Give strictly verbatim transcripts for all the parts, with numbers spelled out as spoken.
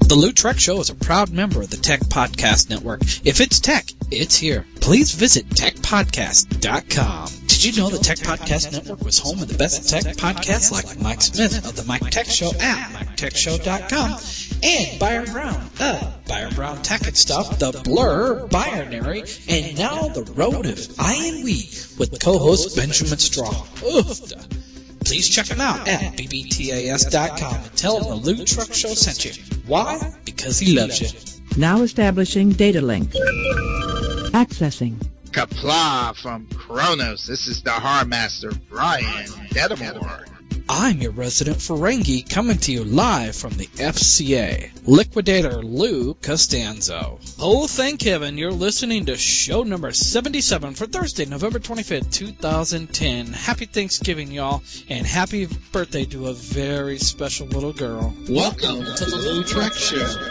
The Lou Trek Show is a proud member of the Tech Podcast Network. If it's tech, it's here. Please visit tech podcast dot com. Did you know the Tech Podcast Network was home of the best tech podcasts like Mike Smith of the Mike Tech Show at mike tech show dot com and Byron Brown of Byron Brown Tech and Stuff, The Blur, Binary, and now The Road of I and We with co-host Benjamin Straw. Oof. Please check him out at b b t a s dot com and tell him the Lou Truck Show sent you. Why? Because he loves you. Now establishing data link. Accessing. Kapla from Kronos. This is the Horror Master, Brian Dedamore. I'm your resident Ferengi, coming to you live from the F C A. Liquidator Lou Costanzo. Oh, thank heaven you're listening to show number seventy-seven for Thursday, November twenty-fifth, two thousand ten. Happy Thanksgiving, y'all, and happy birthday to a very special little girl. Welcome to the Lou Trek Show.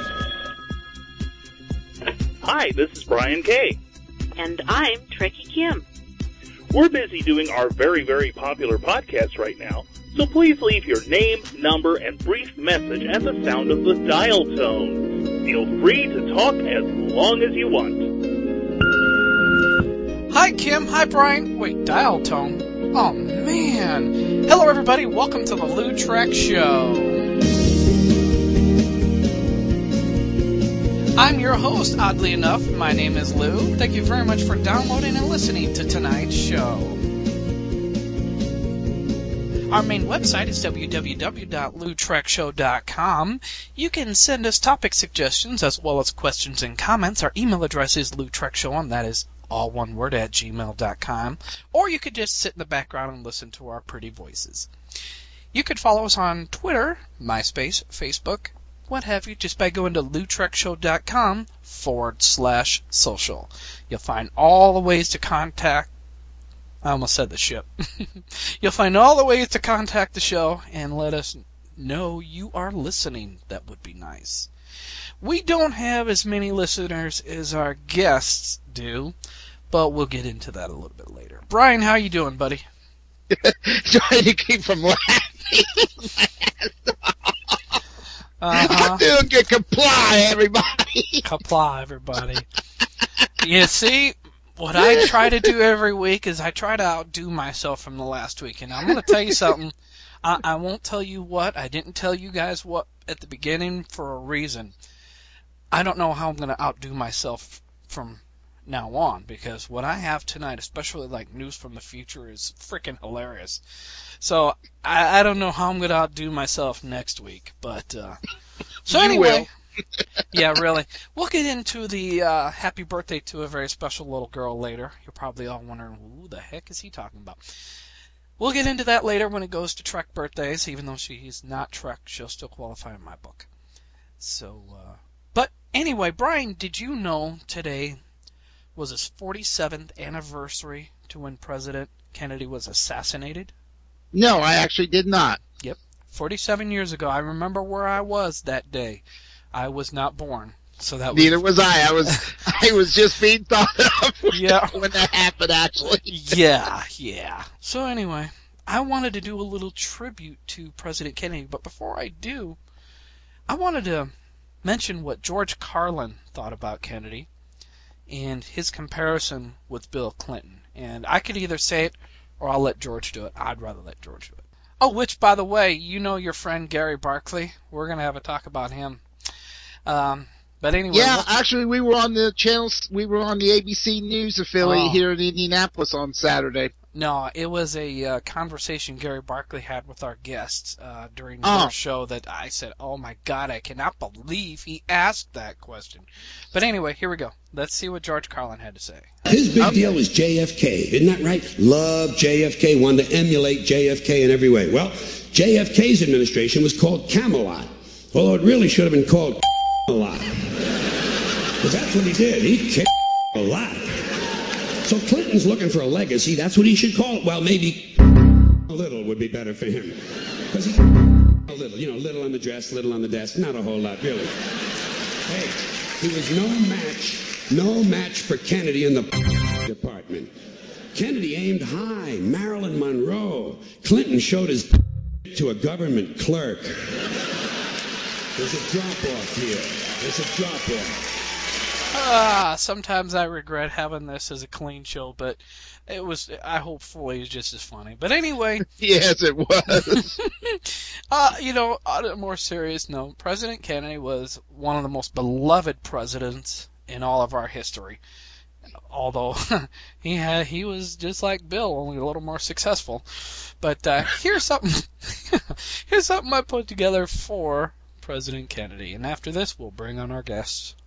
Hi, this is Brian Kay. And I'm Trekkie Kim. We're busy doing our very, very popular podcast right now, so please leave your name, number, and brief message at the sound of the dial tone. Feel free to talk as long as you want. Hi, Kim. Hi, Brian. Wait, dial tone? Oh, man. Hello, everybody. Welcome to the Lou Trek Show. I'm your host, oddly enough. My name is Lou. Thank you very much for downloading and listening to tonight's show. Our main website is w w w dot lou trek show dot com. You can send us topic suggestions as well as questions and comments. Our email address is lou trek show, and that is all one word at gmail dot com. Or you could just sit in the background and listen to our pretty voices. You could follow us on Twitter, MySpace, Facebook, what have you, just by going to lou trek show dot com forward slash social. You'll find all the ways to contact, I almost said the ship. You'll find all the ways to contact the show and let us know you are listening. That would be nice. We don't have as many listeners as our guests do, but we'll get into that a little bit later. Brian, how you doing, buddy? Trying to keep from laughing. Uh-huh. I'm doing good. Comply, everybody. Comply, everybody. You see, what I try to do every week is I try to outdo myself from the last week. And I'm going to tell you something. I, I won't tell you what. I didn't tell you guys what at the beginning for a reason. I don't know how I'm going to outdo myself from now on, because what I have tonight, especially like news from the future, is freaking hilarious. So I, I don't know how I'm going to outdo myself next week, but uh, so you anyway, yeah, really, we'll get into the uh, happy birthday to a very special little girl later. You're probably all wondering, who the heck is he talking about? We'll get into that later when it goes to Trek birthdays. Even though she's not Trek, she'll still qualify in my book. So, uh, but anyway, Brian, did you know today was his forty-seventh anniversary to when President Kennedy was assassinated? No, I actually did not. Yep. forty-seven years ago. I remember where I was that day. I was not born. So that was... Neither was I. I was I was just being thought of yeah. when that happened, actually. yeah, yeah. So anyway, I wanted to do a little tribute to President Kennedy, but before I do, I wanted to mention what George Carlin thought about Kennedy and his comparison with Bill Clinton. And I could either say it or I'll let George do it. I'd rather let George do it. Oh, which, by the way, you know your friend Gary Barkley. We're going to have a talk about him. Um, but anyway. Yeah, we'll... actually, we were on the channels. We were on the A B C News affiliate oh. here in Indianapolis on Saturday. No, it was a uh, conversation Gary Barkley had with our guests uh, during oh. their show that I said, oh my God, I cannot believe he asked that question. But anyway, here we go. Let's see what George Carlin had to say. His big deal was J F K, isn't that right? Loved J F K, wanted to emulate J F K in every way. Well, J F K's administration was called Camelot, although it really should have been called a lot. Because that's what he did. He kicked a lot. So Clinton's looking for a legacy. That's what he should call it. Well, maybe a little would be better for him. Because he a little, you know, little on the dress, little on the desk. Not a whole lot, really. Hey, he was no match, no match for Kennedy in the department. Kennedy aimed high, Marilyn Monroe. Clinton showed his to a government clerk. There's a drop-off here. There's a drop-off. Ah, sometimes I regret having this as a clean show, but it was, I hopefully it's just as funny. But anyway. Yes, it was. uh, you know, on a more serious note, President Kennedy was one of the most beloved presidents in all of our history. Although he had, he was just like Bill, only a little more successful. But uh, here's something, here's something I put together for President Kennedy. And after this, we'll bring on our guests.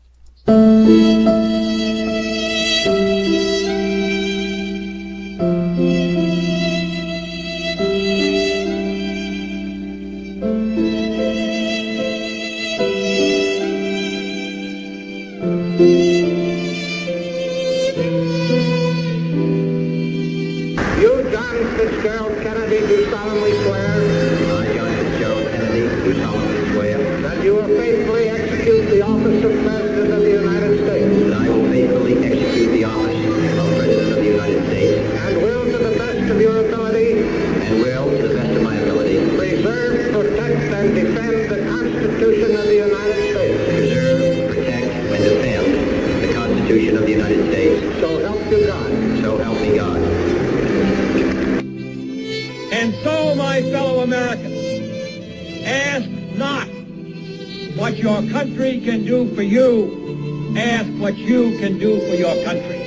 You, John Fitzgerald Kennedy, do solemnly swear. I, John Fitzgerald Kennedy, do solemnly swear. That you will faithfully execute the office of President of the United States. That I will faithfully execute the office of President of the United States. And will, to the best of your ability. And will, to the best of my ability. Preserve, protect, and defend the Constitution of the United States. Preserve, protect, and defend the Constitution of the United States. So help you God. So help me God. And so, my fellow Americans, ask not what your country can do for you, ask what you can do for your country.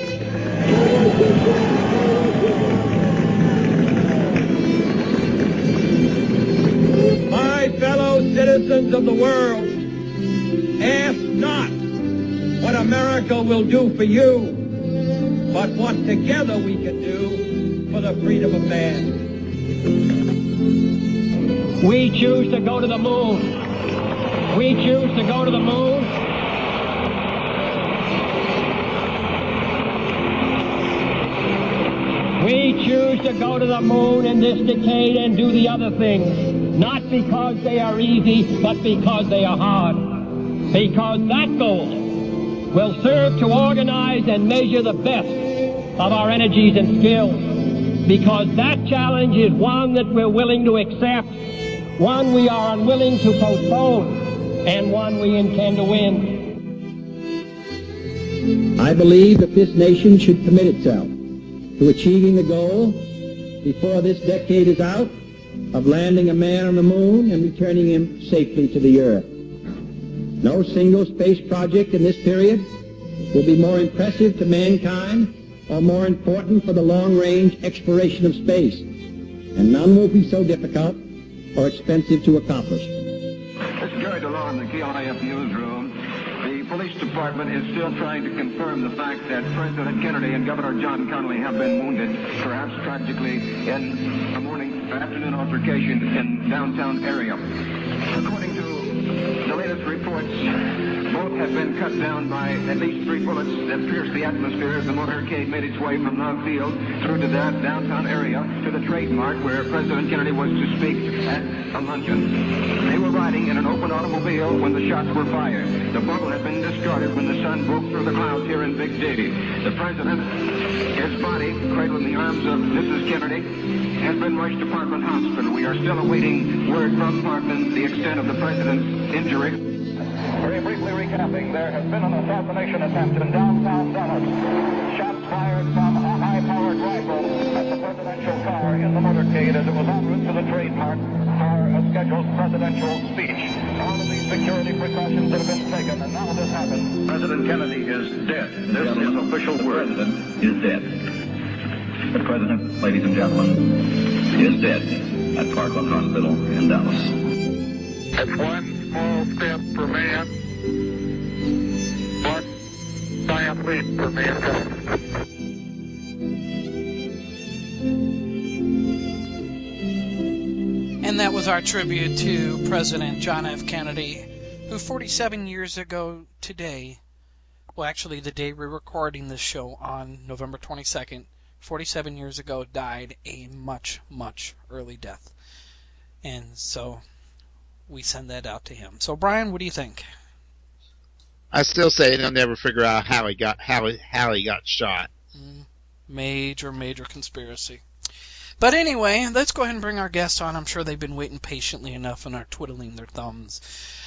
My fellow citizens of the world, ask not what America will do for you, but what together we can do for the freedom of man. We choose to go to the moon. We choose to go to the moon. We choose to go to the moon in this decade and do the other things, not because they are easy, but because they are hard. Because that goal will serve to organize and measure the best of our energies and skills. Because that challenge is one that we're willing to accept, one we are unwilling to postpone, and one we intend to win. I believe that this nation should commit itself to achieving the goal, before this decade is out, of landing a man on the moon and returning him safely to the earth. No single space project in this period will be more impressive to mankind or more important for the long-range exploration of space, and none will be so difficult or expensive to accomplish. This is Gary DeLore in the K I F newsroom. The police department is still trying to confirm the fact that President Kennedy and Governor John Connally have been wounded, perhaps tragically, in a morning, afternoon altercation in downtown area. According to the latest reports, both have been cut down by at least three bullets that pierced the atmosphere as the motorcade made its way from Love Field through to that downtown area to the Trade Mart where President Kennedy was to speak at a luncheon. They were riding in an open automobile when the shots were fired. The bubble had been discarded when the sun broke through the clouds here in Big D. The President, his body, cradled in the arms of Missus Kennedy, has been rushed to Parkland Hospital. We are still awaiting word from Parkland the extent of the President's injury. Very briefly recapping, there has been an assassination attempt in downtown Dallas. Shots fired from a high-powered rifle at the presidential car in the motorcade as it was en route to the Trade Mart for a scheduled presidential speech. All of these security precautions that have been taken, and now this happens. President Kennedy is dead. This is official word. The President is dead. The President, ladies and gentlemen, is dead at Parkland Hospital in Dallas. That's one small step for man, one giant leap for mankind. And that was our tribute to President John F. Kennedy, who forty-seven years ago today, well actually the day we're recording this show on November twenty-second, forty-seven years ago died a much, much early death. And so we send that out to him. So Brian, what do you think? I still say they'll never figure out how he got how he, how he got shot. Mm, major, major conspiracy. But anyway, let's go ahead and bring our guests on. I'm sure they've been waiting patiently enough and are twiddling their thumbs.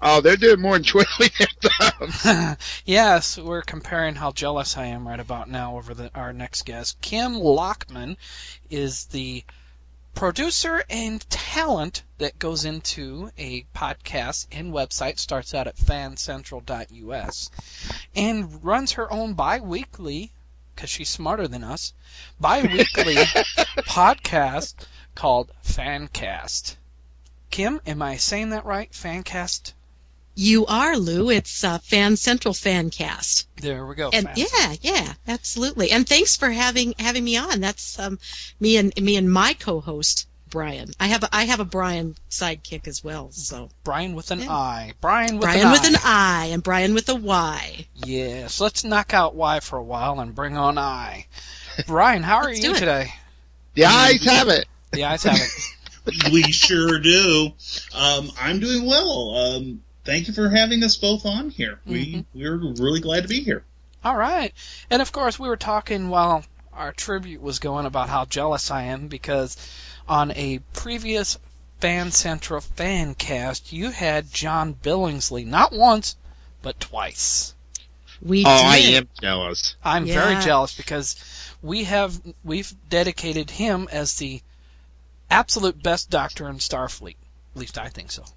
Oh, they're doing more than twiddling their thumbs. Yes, we're comparing how jealous I am right about now over the, our next guest. Kim Lockman is the producer and talent that goes into a podcast and website, starts out at fan central dot U S, and runs her own bi-weekly, because she's smarter than us, bi-weekly podcast called Fancast. Kim, am I saying that right? Fancast? You are, Lou. It's uh, Fan Central Fancast. There we go. And Fan yeah, yeah, absolutely. And thanks for having having me on. That's um, me and me and my co-host Brian. I have a, I have a Brian sidekick as well. So Brian with an yeah. I. Brian with Brian an with I. an I and Brian with a Y. Yes. Let's knock out Y for a while and bring on I. Brian, how are Let's you do it. today? The eyes have it. The eyes have it. We sure do. Um, I'm doing well. Um, thank you for having us both on here. We Mm-hmm. we're really glad to be here. All right. And, of course, we were talking while our tribute was going about how jealous I am because on a previous Fan Central Fancast, you had John Billingsley not once, but twice. We oh, did. I am jealous. I'm Yeah. very jealous because we have we've dedicated him as the absolute best doctor in Starfleet. At least I think so.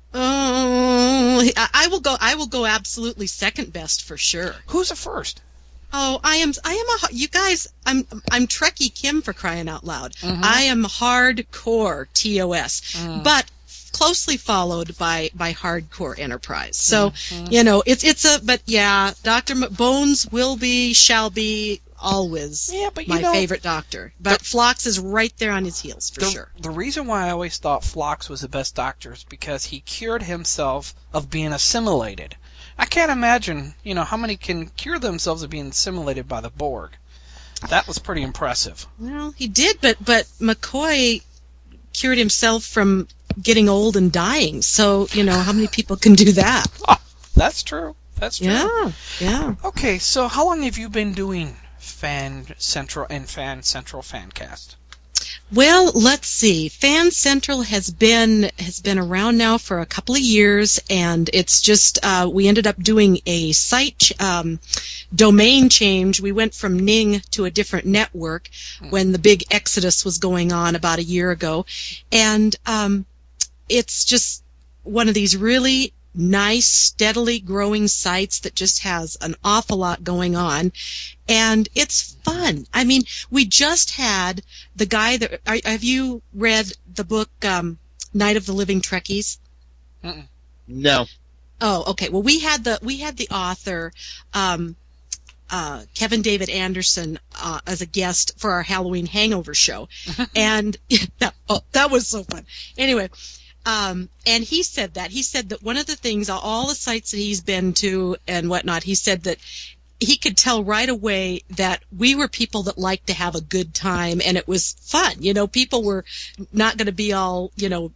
Oh, I I will go. I will go absolutely second best for sure. Who's the first? Oh, I am. I am a. You guys, I'm. I'm Trekkie Kim for crying out loud. Mhm. I am hardcore T O S, Mm. but closely followed by by hardcore Enterprise. So Mhm. you know, it's it's a. But yeah, Doctor Bones will be, shall be, always Yeah, but you my know, favorite Doctor. But Phlox is right there on his heels for the, sure. The reason why I always thought Phlox was the best doctor is because he cured himself of being assimilated. I can't imagine, you know, how many can cure themselves of being assimilated by the Borg. That was pretty impressive. Well, he did, but but McCoy cured himself from getting old and dying. So you know, how many people can do that? That's true. That's true. Yeah, yeah. Okay, so how long have you been doing Fan Central and Fan Central Fancast? Well, let's see. Fan Central has been has been around now for a couple of years, and it's just uh, we ended up doing a site ch- um, domain change. We went from Ning to a different network when the big exodus was going on about a year ago, and um, it's just one of these really nice, steadily growing sites that just has an awful lot going on, and it's fun. I mean, we just had the guy that are, have you read the book um, Night of the Living Trekkies? Mm-mm. No. Oh, okay. Well, we had the we had the author um, uh, Kevin David Anderson uh, as a guest for our Halloween Hangover show, and that, oh, that was so fun. Anyway. Um, and he said that. He said that one of the things, all the sites that he's been to and whatnot, he said that he could tell right away that we were people that liked to have a good time, and it was fun. You know, people were not going to be all, you know,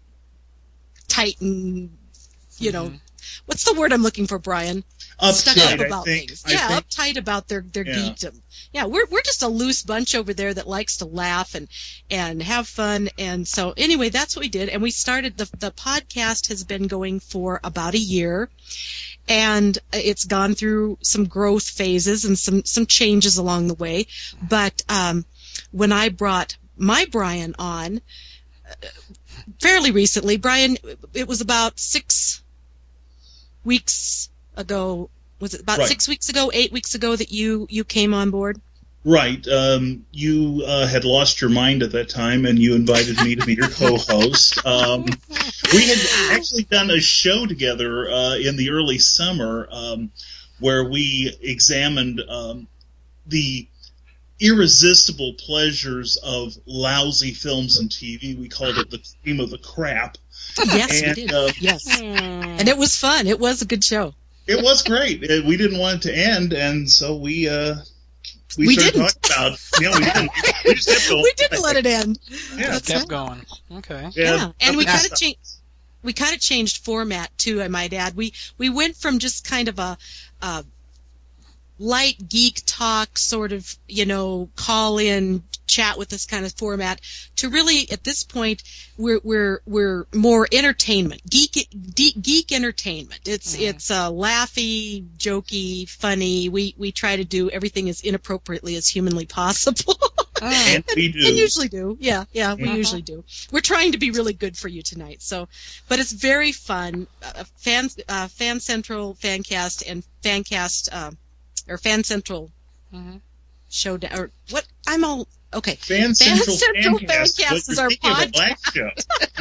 tight and, you know, Mm-hmm. what's the word I'm looking for, Brian? Stuck Uptight, up I about think. things. I Yeah, think- uptight about their their Yeah. geekdom. Yeah, we're we're just a loose bunch over there that likes to laugh and and have fun. And so anyway, that's what we did. And we started the the podcast has been going for about a year, and it's gone through some growth phases and some some changes along the way. But um, when I brought my Brian on uh, fairly recently, Brian, it was about six weeks ago. Was it about Right. six weeks ago, eight weeks ago that you, you came on board? Right. Um, you uh, had lost your mind at that time, and you invited me to be your co-host. Um, we had actually done a show together uh, in the early summer um, where we examined um, the irresistible pleasures of lousy films and T V. We called it the cream of the crap. Yes, and, we did. Uh, yes. And it was fun. It was a good show. It was great. Uh, We didn't want it to end, and so we uh, we, We started didn't. talking about. You know, we didn't. We just kept going. We didn't let it end. Yeah, That's Kept right. going. Okay. Yeah, and we kind Yeah. of changed. We kind of changed format too. I might add. We we went from just kind of a, uh, light geek talk sort of, you know, call in, chat with us kind of format, to really, at this point, we're we're we're more entertainment, geek geek, geek entertainment. It's mm. it's uh, laughy, jokey, funny. We we try to do everything as inappropriately as humanly possible. And we do. And usually do. Yeah, yeah, we uh-huh. usually do. We're trying to be really good for you tonight. So, but it's very fun. Uh, fan, uh, Fan Central, Fancast, and Fancast, uh, or Fan Central mm-hmm. Showdown, or what? I'm all, okay. Fan Central, Central Fancast, Fancast is our podcast. Show.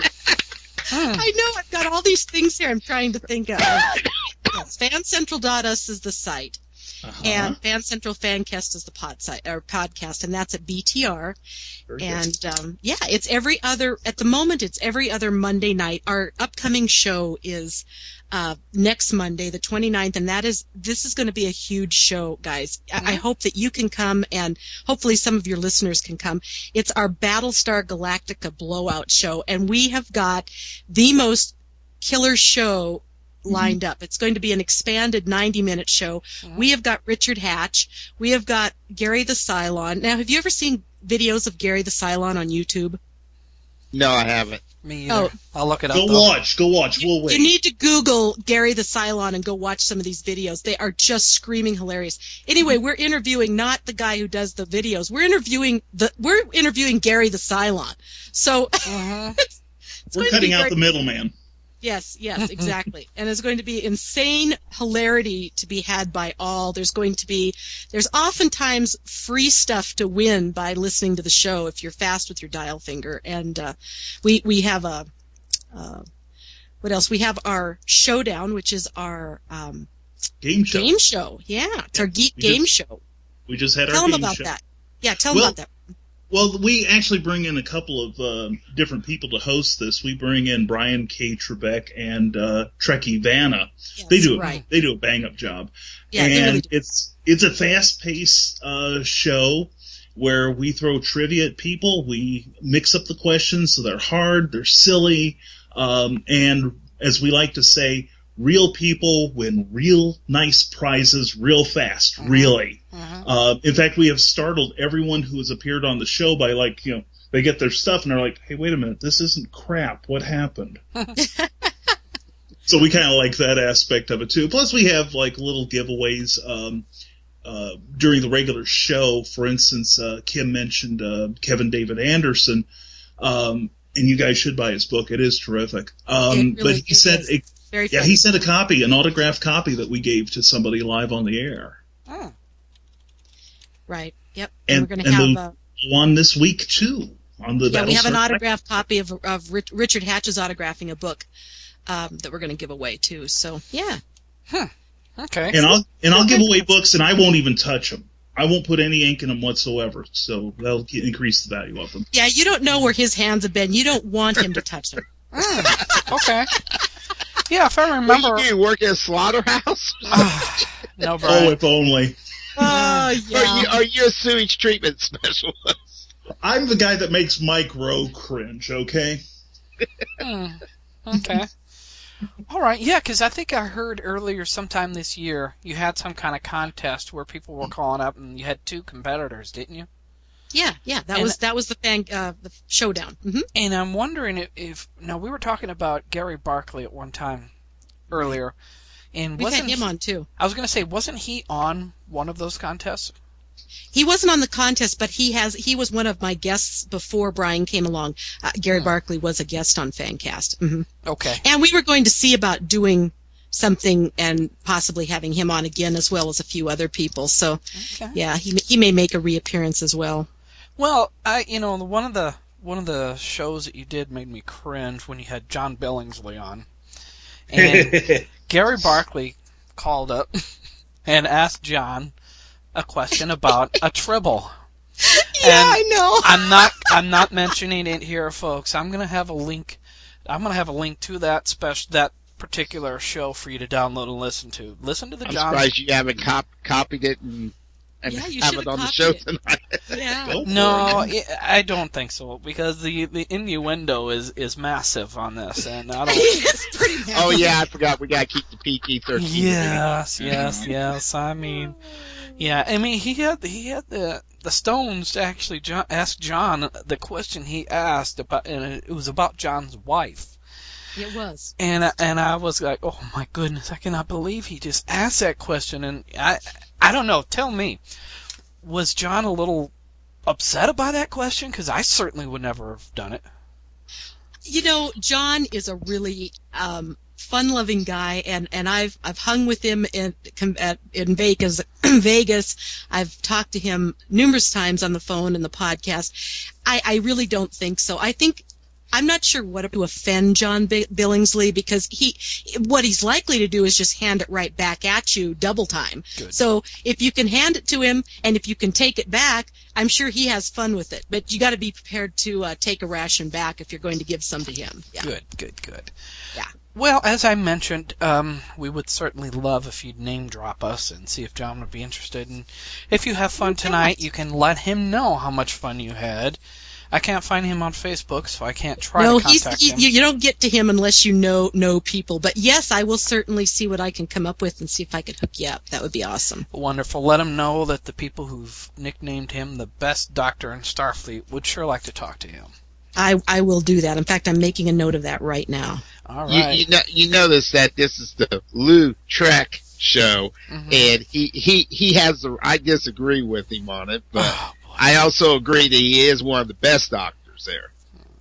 I know, I've got all these things here I'm trying to think of. Yes, fan central dot u s is the site. Uh-huh. And Fan Central Fancast is the pod site, or podcast, and that's at B T R. Very and um, yeah, it's every other. At the moment, it's every other Monday night. Our upcoming show is uh, next Monday, the twenty-ninth, and that is this is going to be a huge show, guys. Mm-hmm. I, I hope that you can come, and hopefully some of your listeners can come. It's our Battlestar Galactica blowout show, and we have got the most killer show lined up. It's going to be an expanded ninety-minute show. Mm-hmm. We have got Richard Hatch. We have got Gary the Cylon. Now, have you ever seen videos of Gary the Cylon on YouTube? No, I haven't. Me either. Oh. I'll look it up. Go though. watch. Go watch. We'll wait. You need to Google Gary the Cylon and go watch some of these videos. They are just screaming hilarious. Anyway, we're interviewing not the guy who does the videos. We're interviewing the we're interviewing Gary the Cylon. So uh-huh. it's, it's we're cutting out very- the middleman. Yes, yes, exactly. And there's going to be insane hilarity to be had by all. There's going to be, there's oftentimes free stuff to win by listening to the show if you're fast with your dial finger. And uh, we we have a, uh, what else? We have our Showdown, which is our um, game show. Game show, yeah. It's our Geek we Game just, Show. We just had tell our them game about show. that. Yeah, tell well, them about that. Well, we actually bring in a couple of uh, different people to host this. We bring in Brian K. Trebek and uh, Trekkie Vanna. Yes, they do right. they do a bang up job. Yeah, and they really do. it's it's a fast paced uh, show where we throw trivia at people. We mix up the questions so they're hard, they're silly, um, and as we like to say, real people win real nice prizes real fast, uh-huh. really. Uh-huh. Uh, in fact, we have startled everyone who has appeared on the show by, like, you know, they get their stuff and they're like, hey, wait a minute, this isn't crap. What happened? So we kind of like that aspect of it, too. Plus, we have, like, little giveaways um, uh, during the regular show. For instance, uh, Kim mentioned uh, Kevin David Anderson, um, and you guys should buy his book. It is terrific. Um, it really but he said... is. It, Very yeah, funny. he sent a copy, an autographed copy that we gave to somebody live on the air. Oh. Right, yep. And, we're going to and have the one this week, too, on the Yeah, we have an Battlestar autographed copy of, of Richard Hatch's autographing a book um, that we're going to give away, too. So, yeah. Huh. Okay. And I'll and I'll give away books, and I won't even touch them. I won't put any ink in them whatsoever, so that'll increase the value of them. Yeah, you don't know where his hands have been. You don't want him to touch them. Mm, okay. Yeah, if I remember... What do you do, work at a slaughterhouse? No, Brian. Oh, if only. Oh, yeah. Are you, are you a sewage treatment specialist? I'm the guy that makes Mike Rowe cringe, okay? Hmm. Okay. All right, yeah, because I think I heard earlier sometime this year you had some kind of contest where people were calling up and you had two competitors, didn't you? Yeah, yeah, that and, was that was the fan, uh, the showdown. Mm-hmm. And I'm wondering if, if now we were talking about Gary Barkley at one time earlier, and we wasn't had him on too. I was going to say, wasn't he on one of those contests? He wasn't on the contest, but he has. He was one of my guests before Brian came along. Uh, Gary Hmm. Barkley was a guest on Fancast. Mm-hmm. Okay. And we were going to see about doing something and possibly having him on again, as well as a few other people. So, Okay. yeah, he he may make a reappearance as well. Well, I you know one of the one of the shows that you did made me cringe when you had John Billingsley on, and Gary Barkley called up and asked John a question about a tribble. Yeah, And I know. I'm not I'm not mentioning it here, folks. I'm gonna have a link. I'm gonna have a link to that special that particular show for you to download and listen to. Listen to the I'm John. surprised you haven't cop- copied it and and Yeah, you have should it on have the show copied tonight. Yeah. No, I don't think so because the, the innuendo is, is massive on this, and I don't. It's pretty massive. Oh yeah, I forgot. We gotta keep the P G thirteen. Yes, yes, yes. I mean, yeah. I mean, he had he had the the Stones to actually John, ask John the question he asked about, and it was about John's wife. It was. And and I was like, oh my goodness, I cannot believe he just asked that question. And I I don't know. Tell me, was John a little upset about that question? Because I certainly would never have done it. You know, John is a really um, fun-loving guy, and, and I've I've hung with him in at, in Vegas. Vegas. I've talked to him numerous times on the phone and the podcast. I, I really don't think so. I think. I'm not sure what to offend John B- Billingsley because he, what he's likely to do is just hand it right back at you double time. Good. So if you can hand it to him and if you can take it back, I'm sure he has fun with it. But you got to be prepared to uh, take a ration back if you're going to give some to him. Yeah. Good, good, good. Yeah. Well, as I mentioned, um, we would certainly love if you'd name drop us and see if John would be interested. And if you have fun tonight, you can let him know how much fun you had. I can't find him on Facebook, so I can't try no, to contact he's, him. You, you don't get to him unless you know know people. But yes, I will certainly see what I can come up with and see if I can hook you up. That would be awesome. Wonderful. Let him know that the people who've nicknamed him the best doctor in Starfleet would sure like to talk to him. I, I will do that. In fact, I'm making a note of that right now. All You, right. you, know, you notice that this is the Lou Trek show, mm-hmm. and he, he, he has the, I disagree with him on it, but oh, I also agree that he is one of the best doctors there.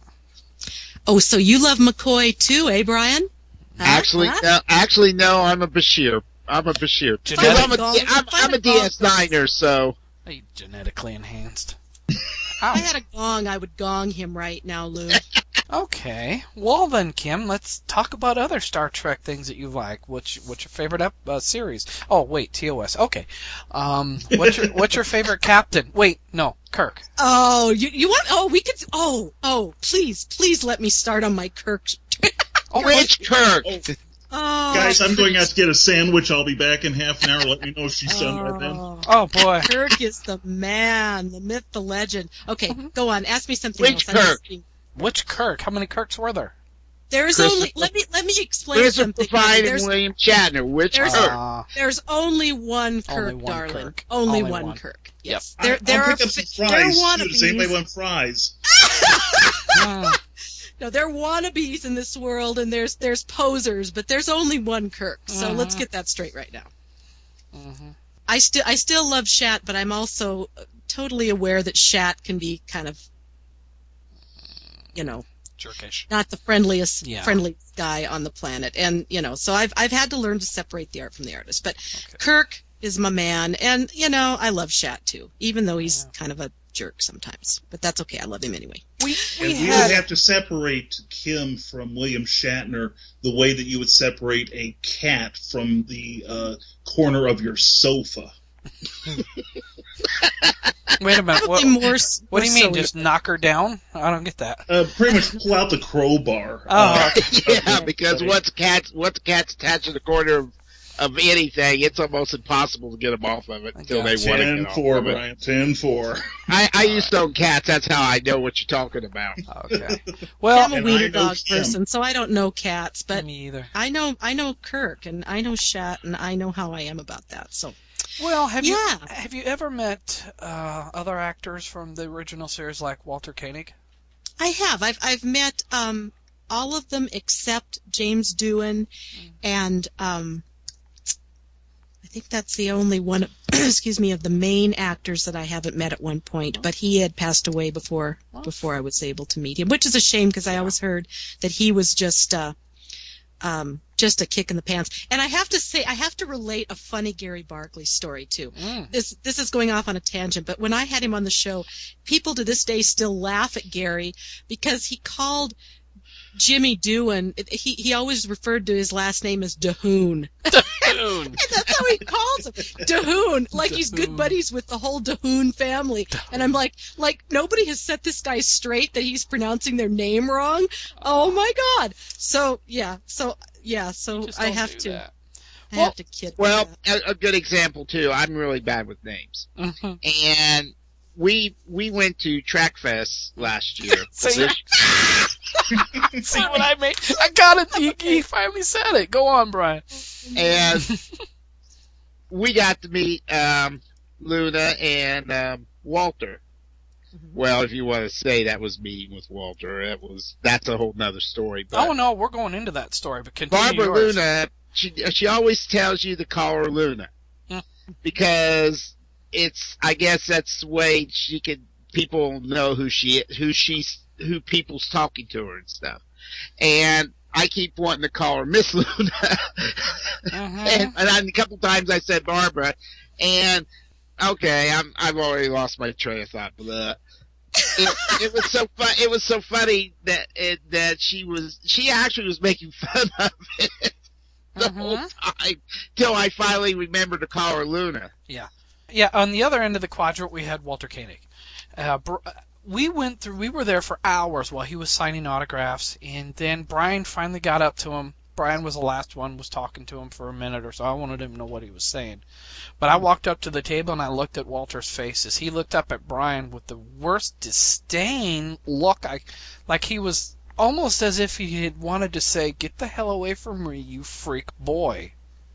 Oh, so you love McCoy too, eh, Brian? Huh? Actually, huh? no, actually, no, I'm a Bashir. I'm a Bashir. I'm a, I'm, I'm a D S niner, so. Are you genetically enhanced? If I had a gong, I would gong him right now, Lou. Okay. Well then, Kim, let's talk about other Star Trek things that you like. What's what's your favorite ep- uh, series? Oh, wait, T O S. Okay. Um, what's your what's your favorite captain? Wait, no, Kirk. Oh, you you want? Oh, we could. Oh, oh, please, please let me start on my Kirk. Oh, which Kirk? Oh. Oh, Guys, I'm going out to get a sandwich. I'll be back in half an hour. Let me know if she's done by then. Oh, boy. Kirk is the man, the myth, the legend. Okay, go on. Ask me something Which else. Kirk? Which Kirk? How many Kirks were there? There's only. Let me let me explain Christopher something. Pine There's, and William Shatner. Which there's, Kirk? Uh, there's only one Kirk, only one darling. Kirk. Only, Only one, one. Kirk. Yes. I, There, there I'll are. pick up some There are fries. Does anybody wannabes. want fries? No, there are wannabes in this world, and there's there's posers, but there's only one Kirk. So Uh-huh. let's get that straight right now. Mm-hmm. I still I still love Shat, but I'm also totally aware that Shat can be kind of, you know, Jerkish. not the friendliest Yeah. friendliest guy on the planet, and you know, so I've I've had to learn to separate the art from the artist. But Okay. Kirk is my man, and you know, I love Shat too, even though he's yeah. kind of a jerk sometimes. But that's okay. I love him anyway. We we, we you had would have to separate Kim from William Shatner the way that you would separate a cat from the uh, corner of your sofa. Wait a minute. What, more, what do you more mean? so Just knock her down? I don't get that. Uh, pretty much pull out the crowbar. Oh, uh, Yeah, because once cats once cats attach to the corner of, of anything, it's almost impossible to get them off of it until they want to ten get four, off of it. Brian. ten four. I, I used to own cats. That's how I know what you're talking about. Okay. Well, I'm a and wiener I know dog Kim. person, so I don't know cats, but me either. I know I know Kirk, and I know Shat, and I know how I am about that. So. Well, have Yeah. you have you ever met uh, other actors from the original series like Walter Koenig? I have. I've I've met um, all of them except James Doohan, mm. and um, I think that's the only one. excuse me, of the main actors that I haven't met at one point. But he had passed away before oh. before I was able to meet him, which is a shame because I yeah. always heard that he was just. Uh, Um, just a kick in the pants. And I have to say, I have to relate a funny Gary Barkley story, too. Mm. This this is going off on a tangent, but when I had him on the show, people to this day still laugh at Gary because he called Jimmy Doohan, he, he always referred to his last name as Dahoon. Dahoon. And that's how he calls him. Dahoon. Like he's good buddies with the whole Dahoon family. Dahoon. And I'm like, like nobody has set this guy straight that he's pronouncing their name wrong. Oh my God. So, yeah. So, yeah. So I have to. That. I have to kid. Well, a, a good example too. I'm really bad with names, mm-hmm. and we we went to Track Fest last year. See, See what I made? I got it. He, he finally said it. Go on, Brian. And we got to meet um, Luna and um, Walter. Well, if you want to say that was meeting with Walter, it was that's a whole nother story. But oh no, we're going into that story. But continue Barbara yours. Luna, she she always tells you to call her Luna hmm. because it's I guess that's the way she could people know who she who she's who people's talking to her and stuff. And I keep wanting to call her Miss Luna, mm-hmm. and, and I, a couple times I said Barbara, and okay, I'm I've already lost my train of thought, but. It, it was so fun. It was so funny that it, that she was. She actually was making fun of it the mm-hmm. whole time till I finally remembered to call her Luna. Yeah, yeah. On the other end of the quadrant, we had Walter Koenig. Uh, we went through. We were there for hours while he was signing autographs, and then Brian finally got up to him. Brian was the last one, was talking to him for a minute or so. I wanted him to know what he was saying. But I walked up to the table and I looked at Walter's face as he looked up at Brian with the worst disdain look. I, like he was almost as if he had wanted to say, "Get the hell away from me, you freak boy."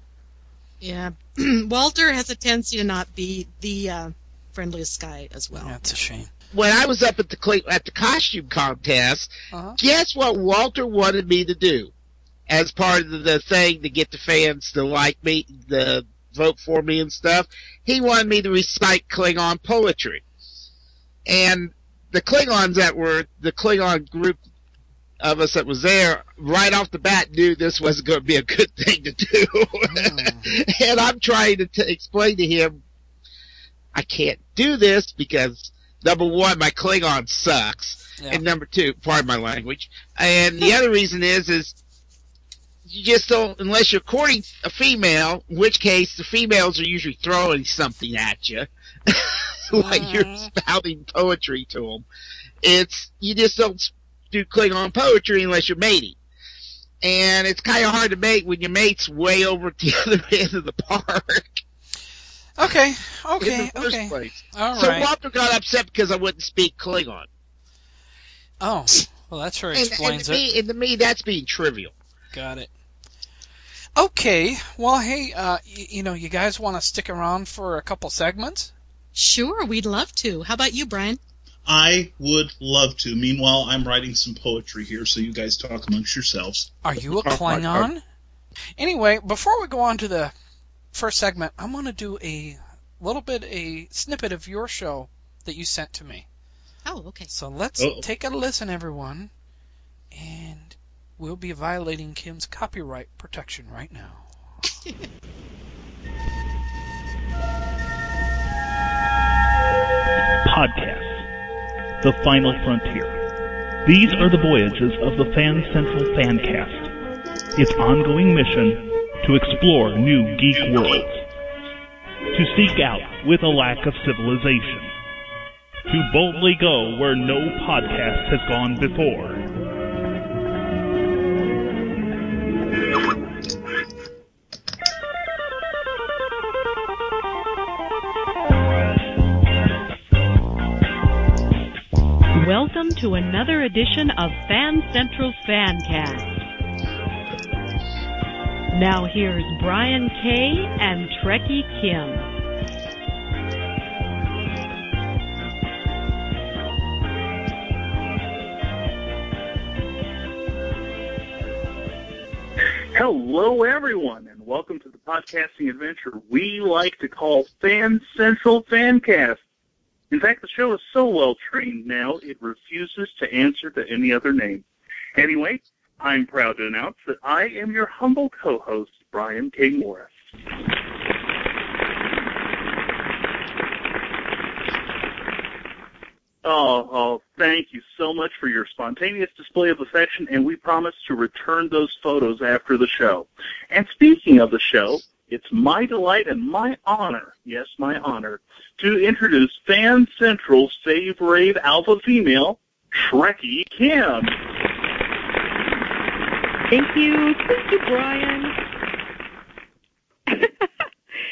Yeah. Walter has a tendency to not be the uh, friendliest guy as well. That's a shame. When I was up at the at the costume contest, uh-huh. guess what Walter wanted me to do? As part of the thing to get the fans to like me, to vote for me and stuff, he wanted me to recite Klingon poetry. And the Klingons that were, the Klingon group of us that was there, right off the bat knew this wasn't going to be a good thing to do. Mm. And I'm trying to t- explain to him, I can't do this because, number one, my Klingon sucks. Yeah. And number two, pardon my language. And the other reason is, is, you just don't, unless you're courting a female, in which case the females are usually throwing something at you, like mm. you're spouting poetry to them. It's, you just don't do Klingon poetry unless you're mating. And it's kind of hard to mate when your mate's way over at the other end of the park. Okay, okay, in the first okay. place. All so right. Walter got upset because I wouldn't speak Klingon. Oh, well that sure and, explains and to it. Me, and to me, that's being trivial. Got it. Okay, well, hey, uh, y- you know, you guys want to stick around for a couple segments? Sure, we'd love to. How about you, Brian? I would love to. Meanwhile, I'm writing some poetry here, so you guys talk amongst yourselves. Are you a Klingon? Anyway, before we go on to the first segment, I'm going to do a little bit, a snippet of your show that you sent to me. Oh, okay. So let's Uh-oh. take a listen, everyone, and we'll be violating Kim's copyright protection right now. Podcast, The Final Frontier. These are the voyages of the Fan Central Fancast. Its ongoing mission to explore new geek worlds. To seek out with a lack of civilization. To boldly go where no podcast has gone before. Welcome to another edition of Fan Central's Fancast. Now here's Brian K. and Trekkie Kim. Hello, everyone, and welcome to the podcasting adventure we like to call Fan Central Fancast. In fact, the show is so well trained now, it refuses to answer to any other name. Anyway, I'm proud to announce that I am your humble co-host, Brian K. Morris. Oh, oh, thank you so much for your spontaneous display of affection, and we promise to return those photos after the show. And speaking of the show, it's my delight and my honor, yes, my honor, to introduce Fan Central's Save Rave Alpha Female, Trekkie Kim. Thank you. Thank you, Brian.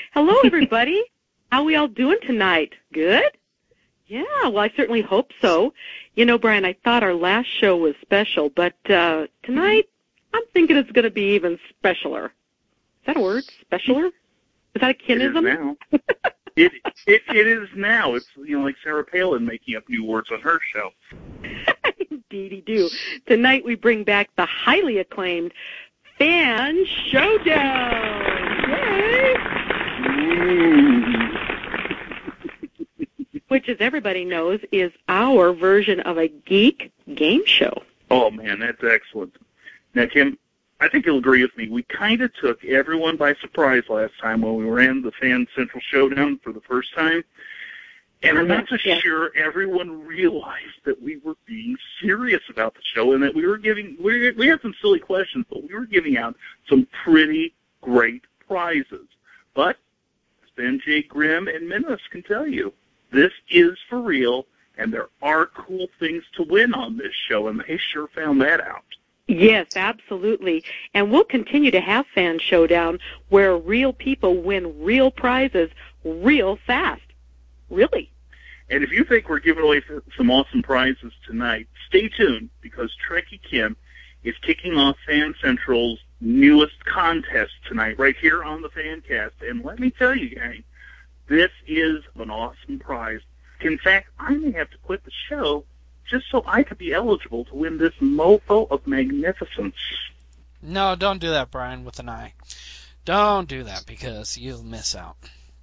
Hello, everybody. How we all doing tonight? Good? Yeah, well, I certainly hope so. You know, Brian, I thought our last show was special, but uh, tonight I'm thinking it's going to be even specialer. Is that a word? Specialer? Is that a kinism? It is now. it, it it is now. It's, you know, like Sarah Palin making up new words on her show. Indeedy do. Tonight we bring back the highly acclaimed Fan Showdown. Yay! Which, as everybody knows, is our version of a geek game show. Oh, man, that's excellent. Now, Kim, I think you'll agree with me. We kind of took everyone by surprise last time when we ran the Fan Central Showdown for the first time. And I'm not so Yeah. sure everyone realized that we were being serious about the show and that we were giving, we, we had some silly questions, but we were giving out some pretty great prizes. But, as Ben J. Grimm and Menace can tell you, this is for real, and there are cool things to win on this show, and they sure found that out. Yes, absolutely. And we'll continue to have Fan Showdown where real people win real prizes real fast. Really. And if you think we're giving away some awesome prizes tonight, stay tuned, because Trekkie Kim is kicking off Fan Central's newest contest tonight right here on the Fancast. And let me tell you, gang, this is an awesome prize. In fact, I may have to quit the show just so I could be eligible to win this mofo of magnificence. No, don't do that, Brian, with an I. Don't do that, because you'll miss out.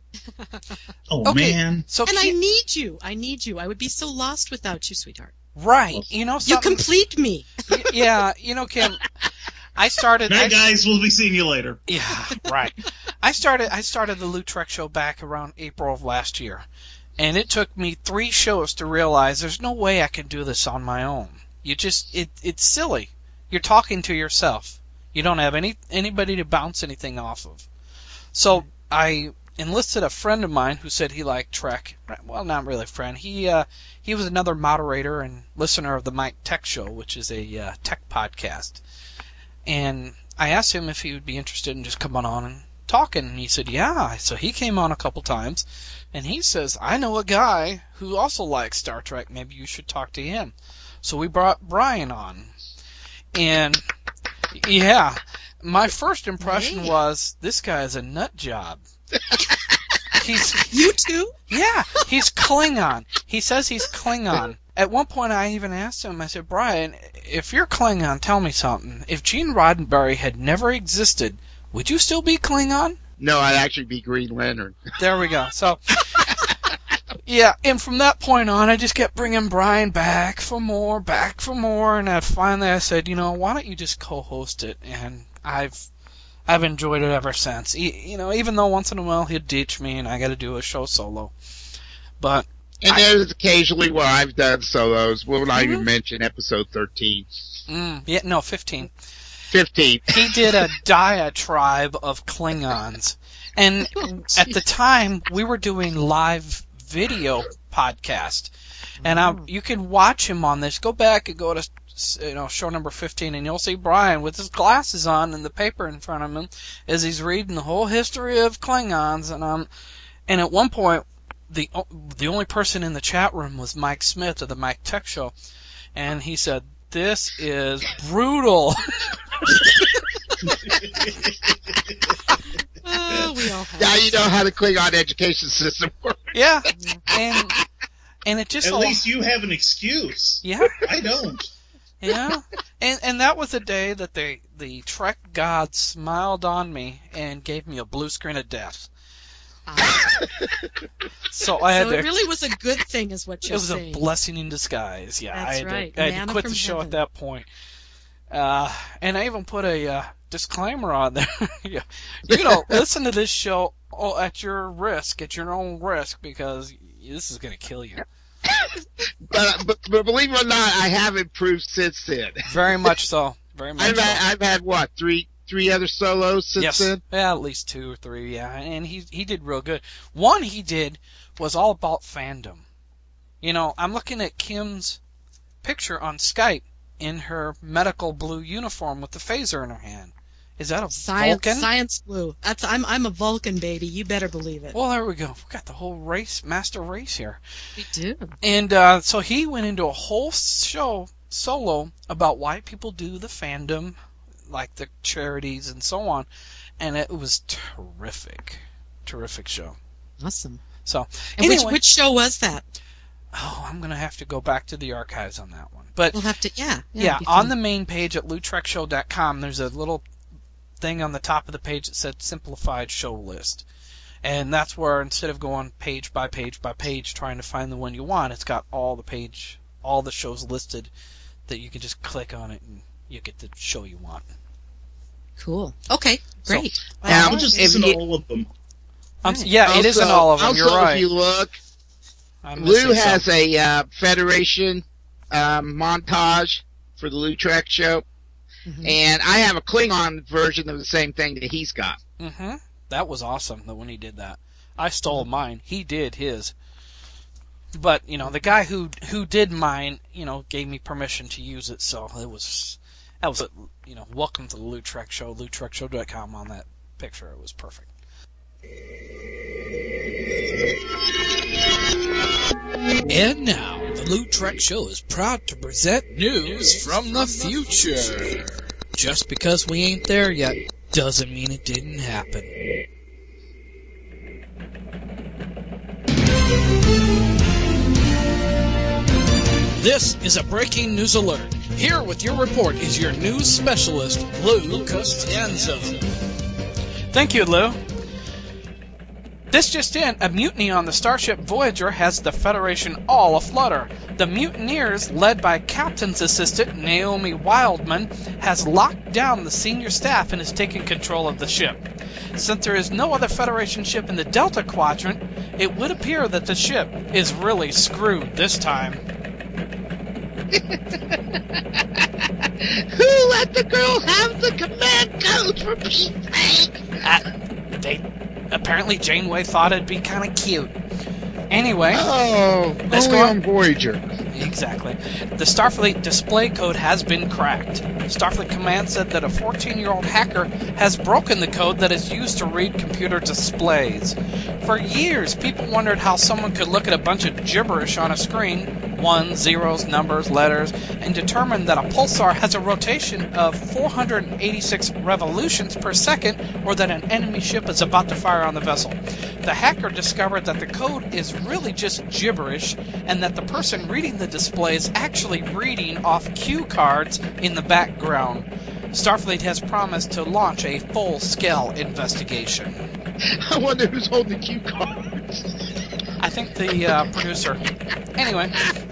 Oh, Okay, man. So and Ki- I need you. I need you. I would be so lost without you, sweetheart. Right. You know You something? complete me. Y- yeah, you know, Kim, I started... Night, I, guys. We'll be seeing you later. Yeah, right. I started I started the Lou Trek Show back around April of last year, and it took me three shows to realize there's no way I can do this on my own. You just it it's silly. You're talking to yourself. You don't have any anybody to bounce anything off of. So I enlisted a friend of mine who said he liked Trek. Well, not really a friend. He uh, he was another moderator and listener of the Mike Tech Show, which is a uh, tech podcast. And I asked him if he would be interested in just coming on and talking, and he said, yeah. So he came on a couple times, and he says, I know a guy who also likes Star Trek. Maybe you should talk to him. So we brought Brian on. And, yeah, my first impression Hey. was, this guy is a nut job. He's You too? Yeah, he's Klingon. He says he's Klingon. At one point, I even asked him, I said, Brian, if you're Klingon, tell me something. If Gene Roddenberry had never existed, would you still be Klingon? No, I'd actually be Green Lantern. There we go. So, yeah, and from that point on, I just kept bringing Brian back for more, back for more, and I finally I said, you know, why don't you just co-host it? And I've I've enjoyed it ever since. E- you know, even though once in a while he'd ditch me and I got to do a show solo, but And I, there's occasionally where I've done solos. We'll not Mhm. even mention episode thirteen. mm, yeah, no, fifteen. fifteen. He did a diatribe of Klingons, and at the time we were doing live video podcast, and I, you can watch him on this. Go back and go to you know show number fifteen, and you'll see Brian with his glasses on and the paper in front of him as he's reading the whole history of Klingons, and um, and at one point the the only person in the chat room was Mike Smith of the Mike Tech Show, and he said, "This is brutal." Oh, we all have. Now you know how the Klingon education system works. Yeah, and and it just At all- least you have an excuse. yeah. I don't. Yeah, and and that was the day that the the Trek god smiled on me and gave me a blue screen of death. So I had So to. it really was a good thing, is what it you're was saying. a blessing in disguise. Yeah, That's I had right. to, I had Manna to quit from the show heaven. at that point. Uh, and I even put a uh, disclaimer on there. you you know, listen to this show oh, at your risk, at your own risk, because this is going to kill you. But, but but believe it or not, I have improved since then. Very much so. Very much I've so. had, I've had what three three other solos since Yes, then. yeah, at least two or three, yeah, and he he did real good. One he did was all about fandom. You know, I'm looking at Kim's picture on Skype in her medical blue uniform with the phaser in her hand, Is that a Science, Vulcan? Science blue. That's I'm I'm a Vulcan baby. You better believe it. Well, there we go. We've got the whole race, master race here. We do. And uh, so he went into a whole show solo about why people do the fandom, like the charities and so on, and it was terrific, terrific show. Awesome. So and anyway, which which show was that? Oh, I'm gonna have to go back to the archives on that one. But we'll have to. Yeah. Yeah. yeah on the main page at lou trek show dot com, there's a little thing on the top of the page that said simplified show list. And that's where instead of going page by page by page trying to find the one you want, it's got all the page, all the shows listed that you can just click on it and you get the show you want. Cool. Okay, great. So, now, um, just isn't all of them. Um, yeah, also, it isn't all of them. Also, You're right. if you look, Lou has something. a uh, Federation um, montage for the Lou Trek show. Mm-hmm. And I have a Klingon version of the same thing that he's got. Mm-hmm. That was awesome that when he did that. I stole mine. He did his. But, you know, the guy who who did mine, you know, gave me permission to use it, so it was, that was, a, you know, welcome to the Lou Trek Show, lou trek show dot com on that picture. It was perfect. And now, the Lou Trek Show is proud to present news from the future. Just because we ain't there yet doesn't mean it didn't happen. This is a breaking news alert. Here with your report is your news specialist, Lou Costanzo. Thank you, Lou. This just in, a mutiny on the starship Voyager has the Federation all aflutter. The mutineers, led by Captain's Assistant Naomi Wildman, has locked down the senior staff and is taking control of the ship. Since there is no other Federation ship in the Delta Quadrant, it would appear that the ship is really screwed this time. Who let the girl have the command codes for Pete's sake? Uh, they... Apparently Janeway thought it'd be kind of cute. Anyway. Oh, let's only go on Voyager. Exactly. The Starfleet display code has been cracked. Starfleet Command said that a fourteen-year-old hacker has broken the code that is used to read computer displays. For years, people wondered how someone could look at a bunch of gibberish on a screen, ones, zeros, numbers, letters, and determine that a pulsar has a rotation of four hundred eighty-six revolutions per second, or that an enemy ship is about to fire on the vessel. The hacker discovered that the code is really just gibberish, and that the person reading the display is actually reading off cue cards in the background. Starfleet has promised to launch a full-scale investigation. I wonder who's holding cue cards. I think the uh, producer. Anyway.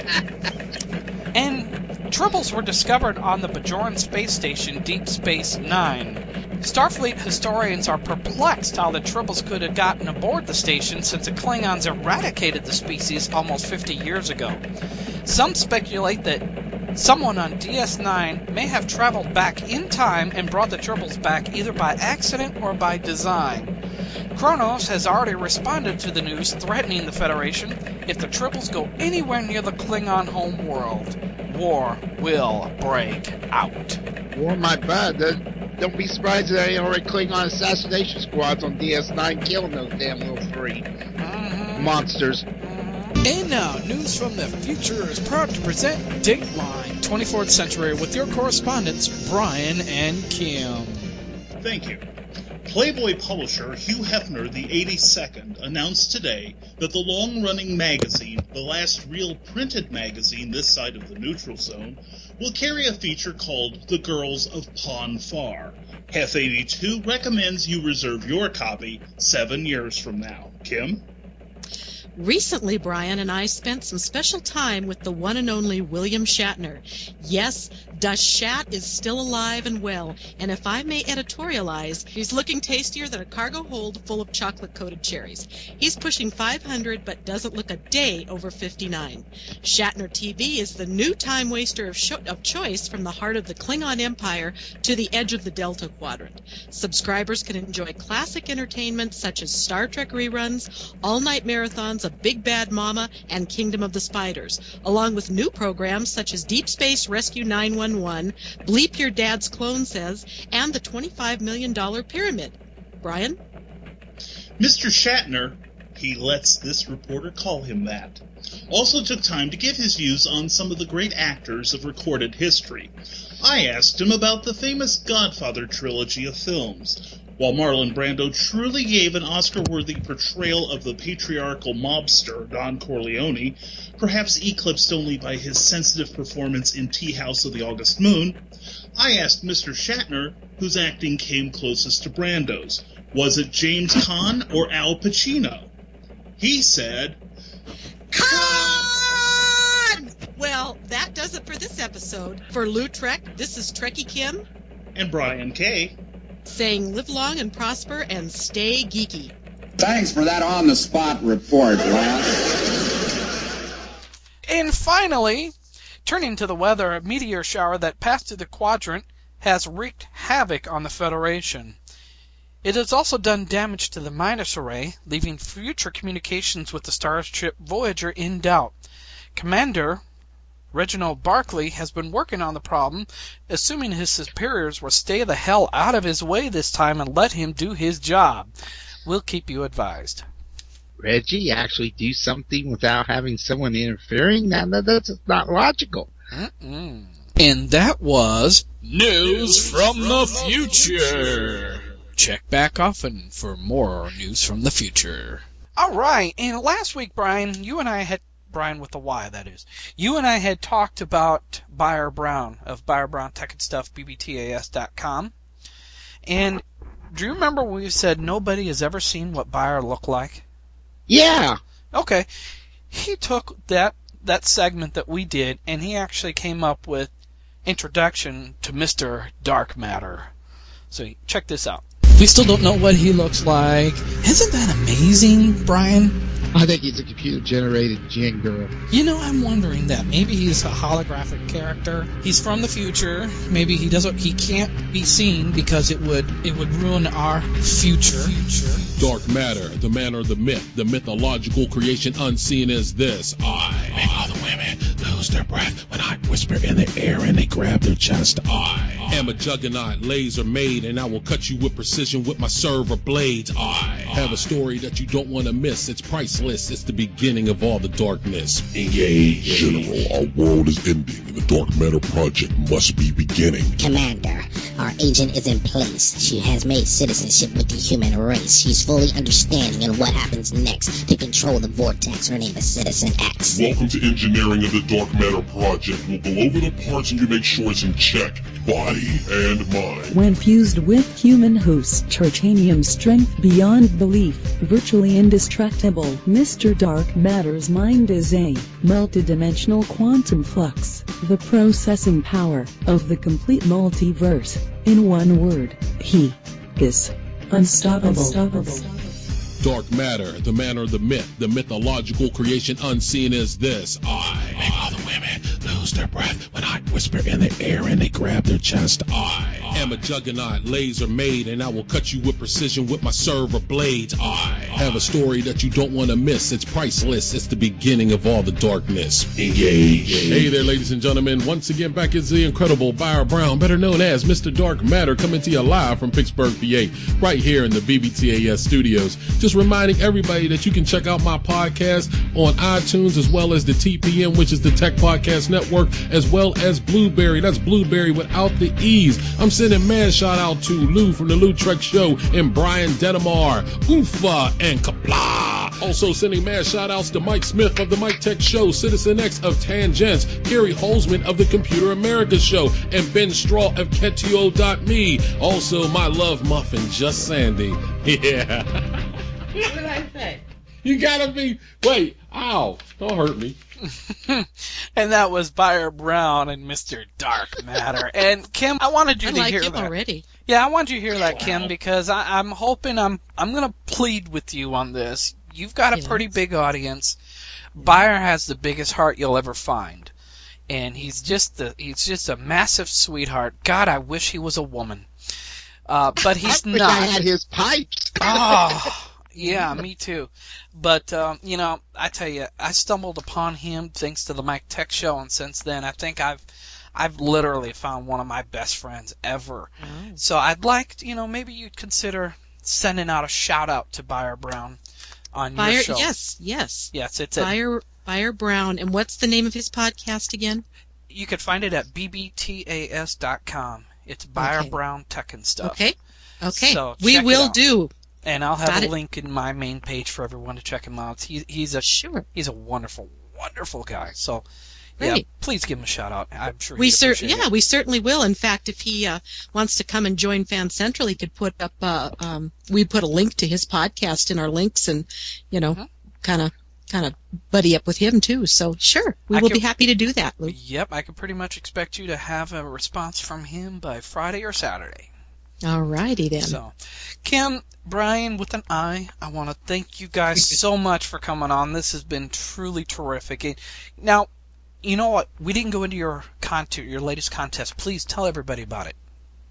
And tribbles were discovered on the Bajoran space station Deep Space Nine. Starfleet historians are perplexed how the Tribbles could have gotten aboard the station since the Klingons eradicated the species almost fifty years ago. Some speculate that someone on D S nine may have traveled back in time and brought the Tribbles back either by accident or by design. Kronos has already responded to the news threatening the Federation. If the Tribbles go anywhere near the Klingon home world, war will break out. War my butt. Don't be surprised that they already Klingon assassination squads on D S nine killing those damn little three mm-hmm. monsters. And now, news from the future is proud to present Dateline twenty-fourth Century with your correspondents, Brian and Kim. Thank you. Playboy publisher Hugh Hefner the eighty-second announced today that the long-running magazine, the last real printed magazine this side of the neutral zone, will carry a feature called The Girls of Pon Farr. Hef eighty-two recommends you reserve your copy seven years from now. Kim? Recently, Brian and I spent some special time with the one and only William Shatner. Yes, Das Shat is still alive and well, and if I may editorialize, he's looking tastier than a cargo hold full of chocolate-coated cherries. He's pushing five hundred, but doesn't look a day over fifty-nine. Shatner T V is the new time waster of, cho- of choice from the heart of the Klingon Empire to the edge of the Delta Quadrant. Subscribers can enjoy classic entertainment such as Star Trek reruns, all-night marathons of Big Bad Mama and Kingdom of the Spiders, along with new programs such as Deep Space Rescue nine one one, Bleep Your Dad's Clone Says, and the twenty-five million dollars Pyramid. Brian? Mister Shatner, he lets this reporter call him that, also took time to give his views on some of the great actors of recorded history. I asked him about the famous Godfather trilogy of films. While Marlon Brando truly gave an Oscar-worthy portrayal of the patriarchal mobster Don Corleone, perhaps eclipsed only by his sensitive performance in Tea House of the August Moon, I asked Mister Shatner whose acting came closest to Brando's. Was it James Caan or Al Pacino? He said, Caan! Well, that does it for this episode. For Lou Trek, this is Trekkie Kim. And Brian Kay. Saying live long and prosper and stay geeky. Thanks for that on-the-spot report, Lance. And finally, turning to the weather, a meteor shower that passed through the quadrant has wreaked havoc on the Federation. It has also done damage to the Midas Array, leaving future communications with the Starship Voyager in doubt. Commander Reginald Barclay has been working on the problem, assuming his superiors will stay the hell out of his way this time and let him do his job. We'll keep you advised. Reggie actually do something without having someone interfering? Now, that's not logical. Mm-mm. And that was News from the Future. Check back often for more news from the future. All right, and last week, Brian, you and I had Brian with a Y, that is. You and I had talked about Buyer Brown of Buyer Brown Tech and Stuff, B B T A S dot com. And do you remember when we said nobody has ever seen what Buyer looked like? Yeah. Okay. He took that that segment that we did, and he actually came up with Introduction to Mister Dark Matter. So check this out. We still don't know what he looks like. Isn't that amazing, Brian? I think he's a computer-generated Jin girl. You know, I'm wondering that. Maybe he's a holographic character. He's from the future. Maybe he doesn't. He can't be seen because it would it would ruin our future. Dark matter, the man or the myth, the mythological creation unseen as this. I make all the women lose their breath when I whisper in their ear and they grab their chest. I am a juggernaut, laser made, and I will cut you with precision with my server blades. I have a story that you don't want to miss. It's priceless. It's the beginning of all the darkness. Engage. General, our world is ending and the Dark Matter Project must be beginning. Commander, our agent is in place. She has made citizenship with the human race. She's fully understanding in what happens next to control the vortex. Her name is Citizen X. Welcome to engineering of the Dark Matter Project. We'll go over the parts and you make sure it's in check. Body and mind. When fused with human host, titanium strength beyond belief, virtually indestructible, Mister Dark Matter's mind is a multidimensional quantum flux, the processing power of the complete multiverse. In one word, he is unstoppable. unstoppable. Dark matter, the man or the myth, the mythological creation unseen as this. I make all the women lose their breath when I whisper in their ear and they grab their chest. I am a juggernaut, laser made, and I will cut you with precision with my server blades. I have a story that you don't want to miss. It's priceless. It's the beginning of all the darkness. Engage. Hey there, ladies and gentlemen. Once again, back is the incredible Buyer Brown, better known as Mister Dark Matter, coming to you live from Pittsburgh, P A, right here in the B B T A S studios. Just reminding everybody that you can check out my podcast on iTunes as well as the T P N, which is the Tech Podcast Network, as well as Blueberry. That's Blueberry without the E's. I'm sending mad shout out to Lou from the Lou Trek Show and Brian Denimar, Oofa, and Kapla. Also sending mad shout outs to Mike Smith of the Mike Tech Show, Citizen X of Tangents, Gary Holzman of the Computer America Show, and Ben Straw of Ketio dot me. Also, my love muffin, Just Sandy. Yeah. What did I say? You gotta be. Wait, ow. Don't hurt me. And that was Buyer Brown and Mister Dark Matter. And Kim, I wanted you I to like hear him that. already. Yeah, I wanted you to hear that, Wow. Kim, because I, I'm hoping I'm I'm going to plead with you on this. You've got a Yes. pretty big audience. Buyer has the biggest heart you'll ever find, and he's just the he's just a massive sweetheart. God, I wish he was a woman, uh, but he's I wish not. I had his pipes. Oh, Yeah, me too. But, um, you know, I tell you, I stumbled upon him thanks to the Mike Tech Show, and since then I think I've I've literally found one of my best friends ever. Oh. So I'd like, you know, maybe you'd consider sending out a shout-out to Buyer Brown on Buyer, your show. Yes, yes. Yes, it's Buyer, Buyer Brown. And what's the name of his podcast again? You can find it at b b t a s dot com. It's Buyer Okay. Brown Tech and Stuff. Okay, okay. So we check it will out. do. And I'll have Got a it. link in my main page for everyone to check him out. He, he's a Sure. he's a wonderful, wonderful guy. So, yeah, Great. please give him a shout out. I'm sure We he'd cer- appreciate yeah, it. we certainly will. In fact, if he uh, wants to come and join Fan Central, he could put up. Uh, um, we put a link to his podcast in our links, and you know, kind of, kind of buddy up with him too. So sure, we I will can- be happy to do that, Lou. Yep, I can pretty much expect you to have a response from him by Friday or Saturday. All righty then. So, Kim, Brian with an I, I want to thank you guys so much for coming on. This has been truly terrific. And now, you know what? We didn't go into your contest, your latest contest. Please tell everybody about it.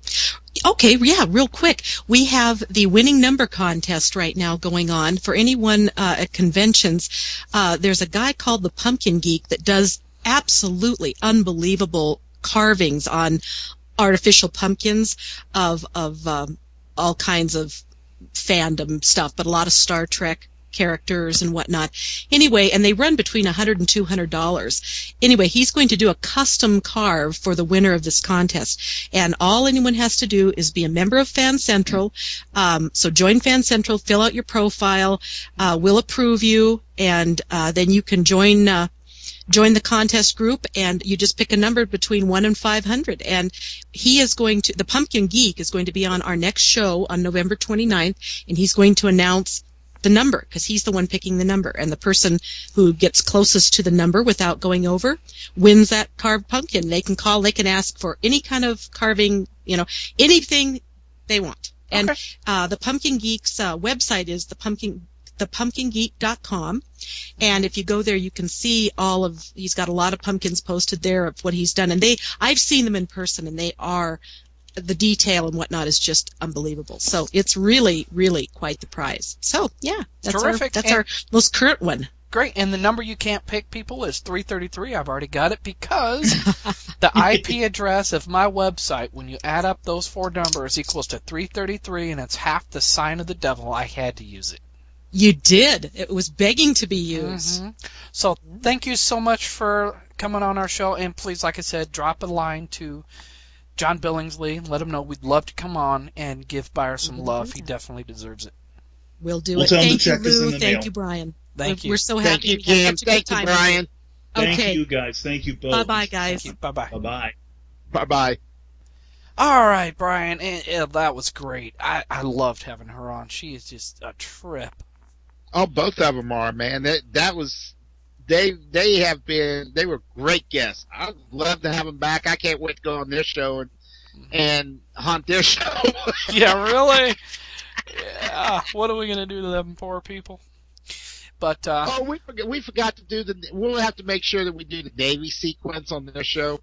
Okay, yeah, real quick. We have the winning number contest right now going on for anyone uh, at conventions. Uh, there's a guy called the Pumpkin Geek that does absolutely unbelievable carvings on artificial pumpkins of of um, all kinds of fandom stuff, but a lot of Star Trek characters and whatnot. Anyway, and they run between one hundred dollars and two hundred dollars. Anyway, he's going to do a custom carve for the winner of this contest. And all anyone has to do is be a member of Fan Central. Um, so join Fan Central, fill out your profile. Uh, we'll approve you, and uh, then you can join uh, join the contest group, and you just pick a number between one and five hundred. And he is going to, the Pumpkin Geek is going to be on our next show on November twenty-ninth, and he's going to announce the number, because he's the one picking the number, and the person who gets closest to the number without going over wins that carved pumpkin. They can call, they can ask for any kind of carving, you know, anything they want. And Okay. uh, the Pumpkin Geek's uh, website is the pumpkin the pumpkin geek dot com, and if you go there, you can see all of, he's got a lot of pumpkins posted there of what he's done, and they, I've seen them in person, and they are, the detail and whatnot is just unbelievable. So it's really, really quite the prize. So yeah, that's Terrific. our that's And- our most current one. Great, and the number you can't pick, people, is three thirty-three. I've already got it because the I P address of my website, when you add up those four numbers, equals to three thirty-three, and it's half the sign of the devil. I had to use it. You did. It was begging to be used. Mhm. So thank you so much for coming on our show, and please, like I said, drop a line to John Billingsley. Let him know we'd love to come on and give Buyer some love. He definitely deserves it. We'll do We'll it. tell him to Thank you, check us in Lou. the Thank mail. you, Brian. Thank we're, you. We're so Thank happy. you, we had Kim. such a good Thank you, time. Brian. Thank Okay. you, guys. Thank you both. Bye-bye, guys. Bye bye. Bye-bye. Bye-bye. All right, Brian. And, and that was great. I, I loved having her on. She is just a trip. Oh, both of them are, man. That that was, they they have been, they were great guests. I'd love to have them back. I can't wait to go on their show and and haunt their show. Yeah, really? Yeah. What are we going to do to them poor people? But, uh, Oh, we forgot, we forgot to do the. We'll have to make sure that we do the Navy sequence on their show.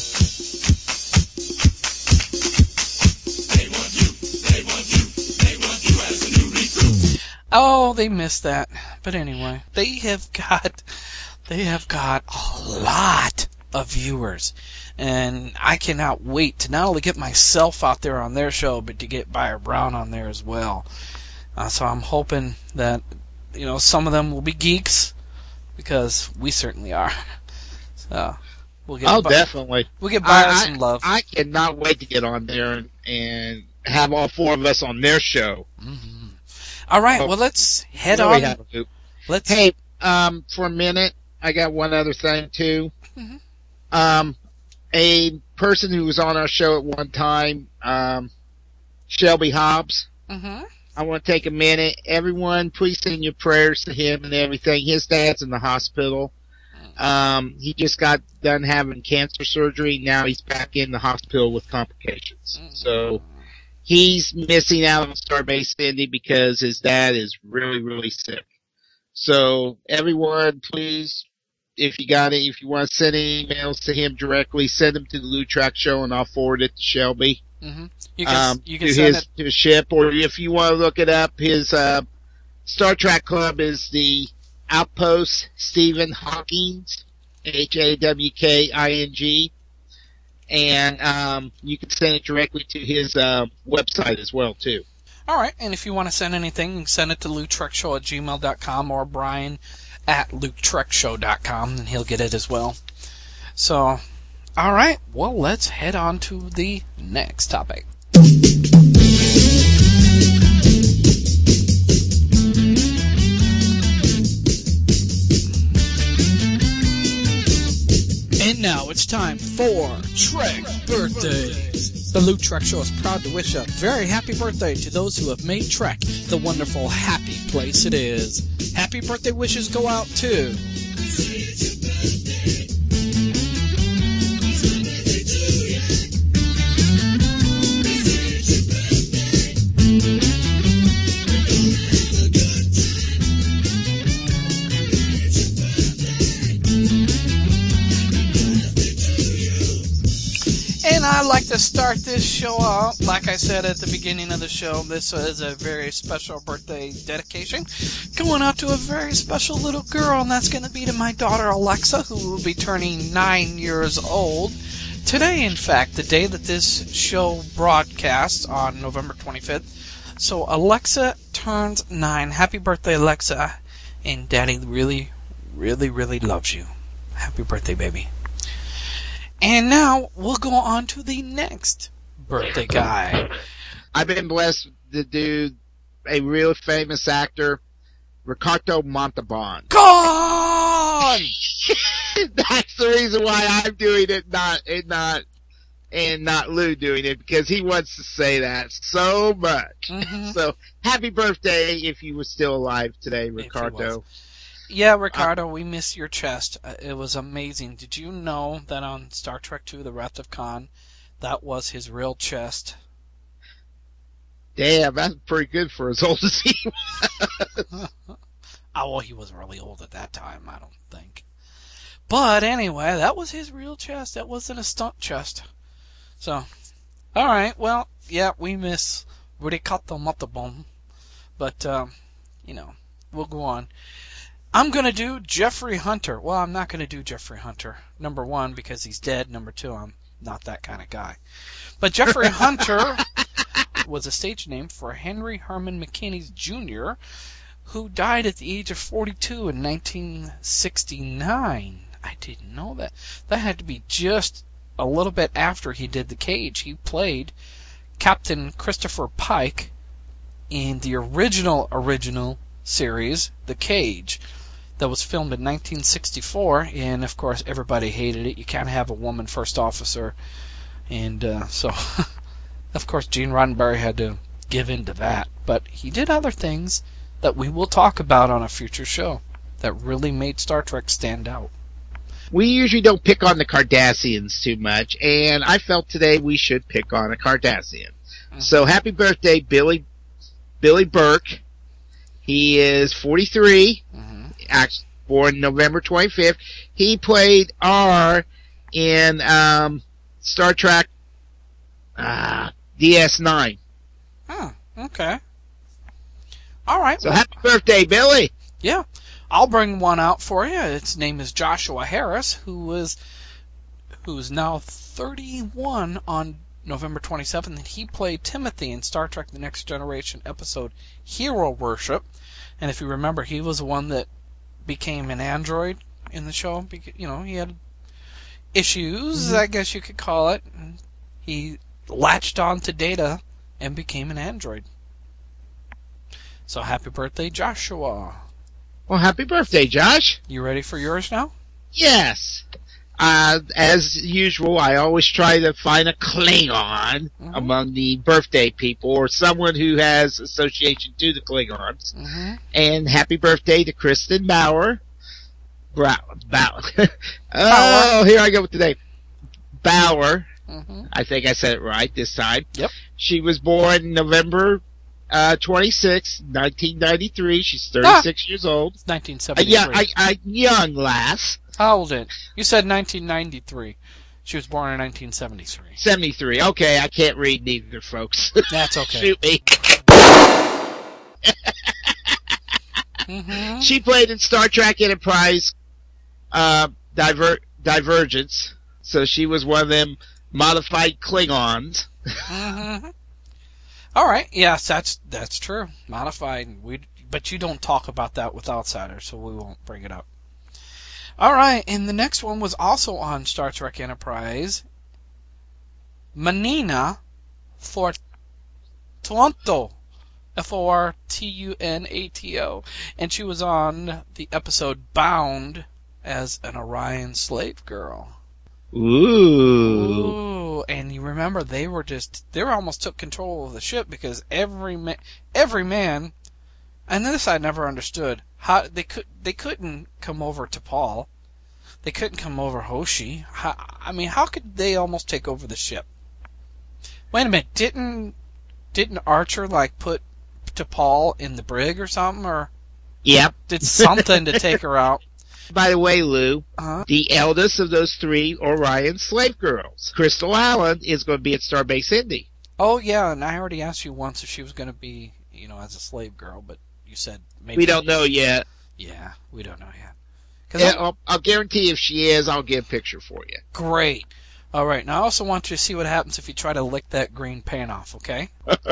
oh, they missed that. But anyway, they have got, they have got a lot of viewers. And I cannot wait to not only get myself out there on their show, but to get Buyer Brown on there as well. Uh, so I'm hoping that, you know, some of them will be geeks, because we certainly are. So we'll get. Oh, Bu- definitely. We'll get Buyer I, some love. I cannot wait to get on there and, and have all four of us on their show. Mm-hmm. All right. Oh, well, let's head really on. have to. Let's. Hey, um, for a minute, I got one other thing too. Mhm. Um, a person who was on our show at one time, um, Shelby Hobbs. Mm-hmm. I want to take a minute. Everyone, please send your prayers to him and everything. His dad's in the hospital. Um, he just got done having cancer surgery. Now he's back in the hospital with complications. So he's missing out on Starbase Cindy because his dad is really, really sick. So everyone, please, if you got it, if you want to send any emails to him directly, send them to the Lou Track Show, and I'll forward it to Shelby. Mm-hmm. You can, Um, you can to send his it. to his ship, or if you want to look it up, his uh, Star Trek Club is the Outpost Stephen Hawkins, H A W K I N G. And um, you can send it directly to his uh, website as well, too. All right, and if you want to send anything, you can send it to Lou Trek Show at gmail dot com or Brian at Luke Trek Show dot com, and he'll get it as well. So, all right, well, let's head on to the next topic. And now it's time for Trek Birthdays. The Luke Trek Show is proud to wish a very happy birthday to those who have made Trek the wonderful, happy place it is. Happy birthday wishes go out to... And I'd like to start this show out, like I said at the beginning of the show, this is a very special birthday dedication going out to a very special little girl, and that's going to be to my daughter Alexa, who will be turning nine years old. Today, in fact, the day that this show broadcasts on November twenty-fifth. So Alexa turns nine. Happy birthday, Alexa. And Daddy really, really, really loves you. Happy birthday, baby. And now we'll go on to the next birthday guy. I've been blessed to do a real famous actor, Ricardo Montalban. Gone! That's the reason why I'm doing it, not and not and not Lou doing it, because he wants to say that so much. Mm-hmm. So happy birthday if you were still alive today, Ricardo. Yeah, Ricardo, we miss your chest. Uh, it was amazing. Did you know that on Star Trek two, The Wrath of Khan, that was his real chest? Damn, that's pretty good for as old as he was. Oh, well, he was really old at that time, I don't think. But anyway, that was his real chest. That wasn't a stunt chest. So, all right, well, yeah, we miss Ricardo Montalban. But, um, you know, we'll go on. I'm going to do Jeffrey Hunter. Well, I'm not going to do Jeffrey Hunter. Number one, because he's dead. Number two, I'm not that kind of guy. But Jeffrey Hunter was a stage name for Henry Herman McKinney Junior, who died at the age of forty-two in nineteen sixty-nine. I didn't know that. That had to be just a little bit after he did The Cage. He played Captain Christopher Pike in the original, original series, The Cage, that was filmed in nineteen sixty-four, and of course everybody hated it. You can't have a woman first officer, and uh, so of course Gene Roddenberry had to give in to that. But he did other things that we will talk about on a future show that really made Star Trek stand out. We usually don't pick on the Cardassians too much, and I felt today we should pick on a Cardassian. Mm-hmm. So happy birthday, Billy Billy Burke. He is forty-three. Mm-hmm. Actually, born November twenty-fifth. He played R in um, Star Trek uh, D S nine. Oh, okay. All right. So well, happy birthday, Billy. Yeah. I'll bring one out for you. Its name is Joshua Harris, who was who is now thirty-one on November twenty-seventh, and he played Timothy in Star Trek The Next Generation episode Hero Worship. And if you remember, he was the one that became an android in the show. You know, he had issues, mm-hmm. I guess you could call it. And he latched on to Data and became an android. So happy birthday, Joshua. Well, happy birthday, Josh. You ready for yours now? Yes. Uh, as usual, I always try to find a Klingon mm-hmm. among the birthday people, or someone who has association to the Klingons. Mm-hmm. And happy birthday to Kristen Bauer. Brow, Bauer. oh, here I go with today. Bauer. Mm-hmm. I think I said it right this time. Yep. She was born November uh, twenty-sixth, nineteen ninety-three. She's thirty-six ah, years old. It's nineteen seventy-three. Uh, yeah, I, I, young lass. How old is it? You said nineteen ninety-three. She was born in nineteen seventy-three. seventy-three. Okay, I can't read neither, folks. That's okay. Shoot me. Mm-hmm. She played in Star Trek Enterprise uh, Diver- Divergence, so she was one of them modified Klingons. Mm-hmm. All right, yes, that's that's true. Modified, we but you don't talk about that with outsiders, so we won't bring it up. All right, and the next one was also on Star Trek Enterprise. Manina Fortunato, F O R T U N A T O, and she was on the episode Bound as an Orion slave girl. Ooh. Ooh, and you remember they were just, they were almost took control of the ship because every man, every man, and this I never understood, how they could, they couldn't come over to Paul. They couldn't come over Hoshi. How, I mean, how could they almost take over the ship? Wait a minute, didn't, didn't Archer like put to Paul in the brig or something, or yep, did something to take her out? By the way, Lou, uh-huh. the eldest of those three Orion slave girls, Crystal Allen, is going to be at Starbase Indy. Oh yeah, and I already asked you once if she was going to be, you know, as a slave girl, but you said maybe. We don't know yet. Yeah, we don't know yet. Yeah, I'll, I'll guarantee if she is, I'll get a picture for you. Great. All right. Now I also want you to see what happens if you try to lick that green paint off. Okay.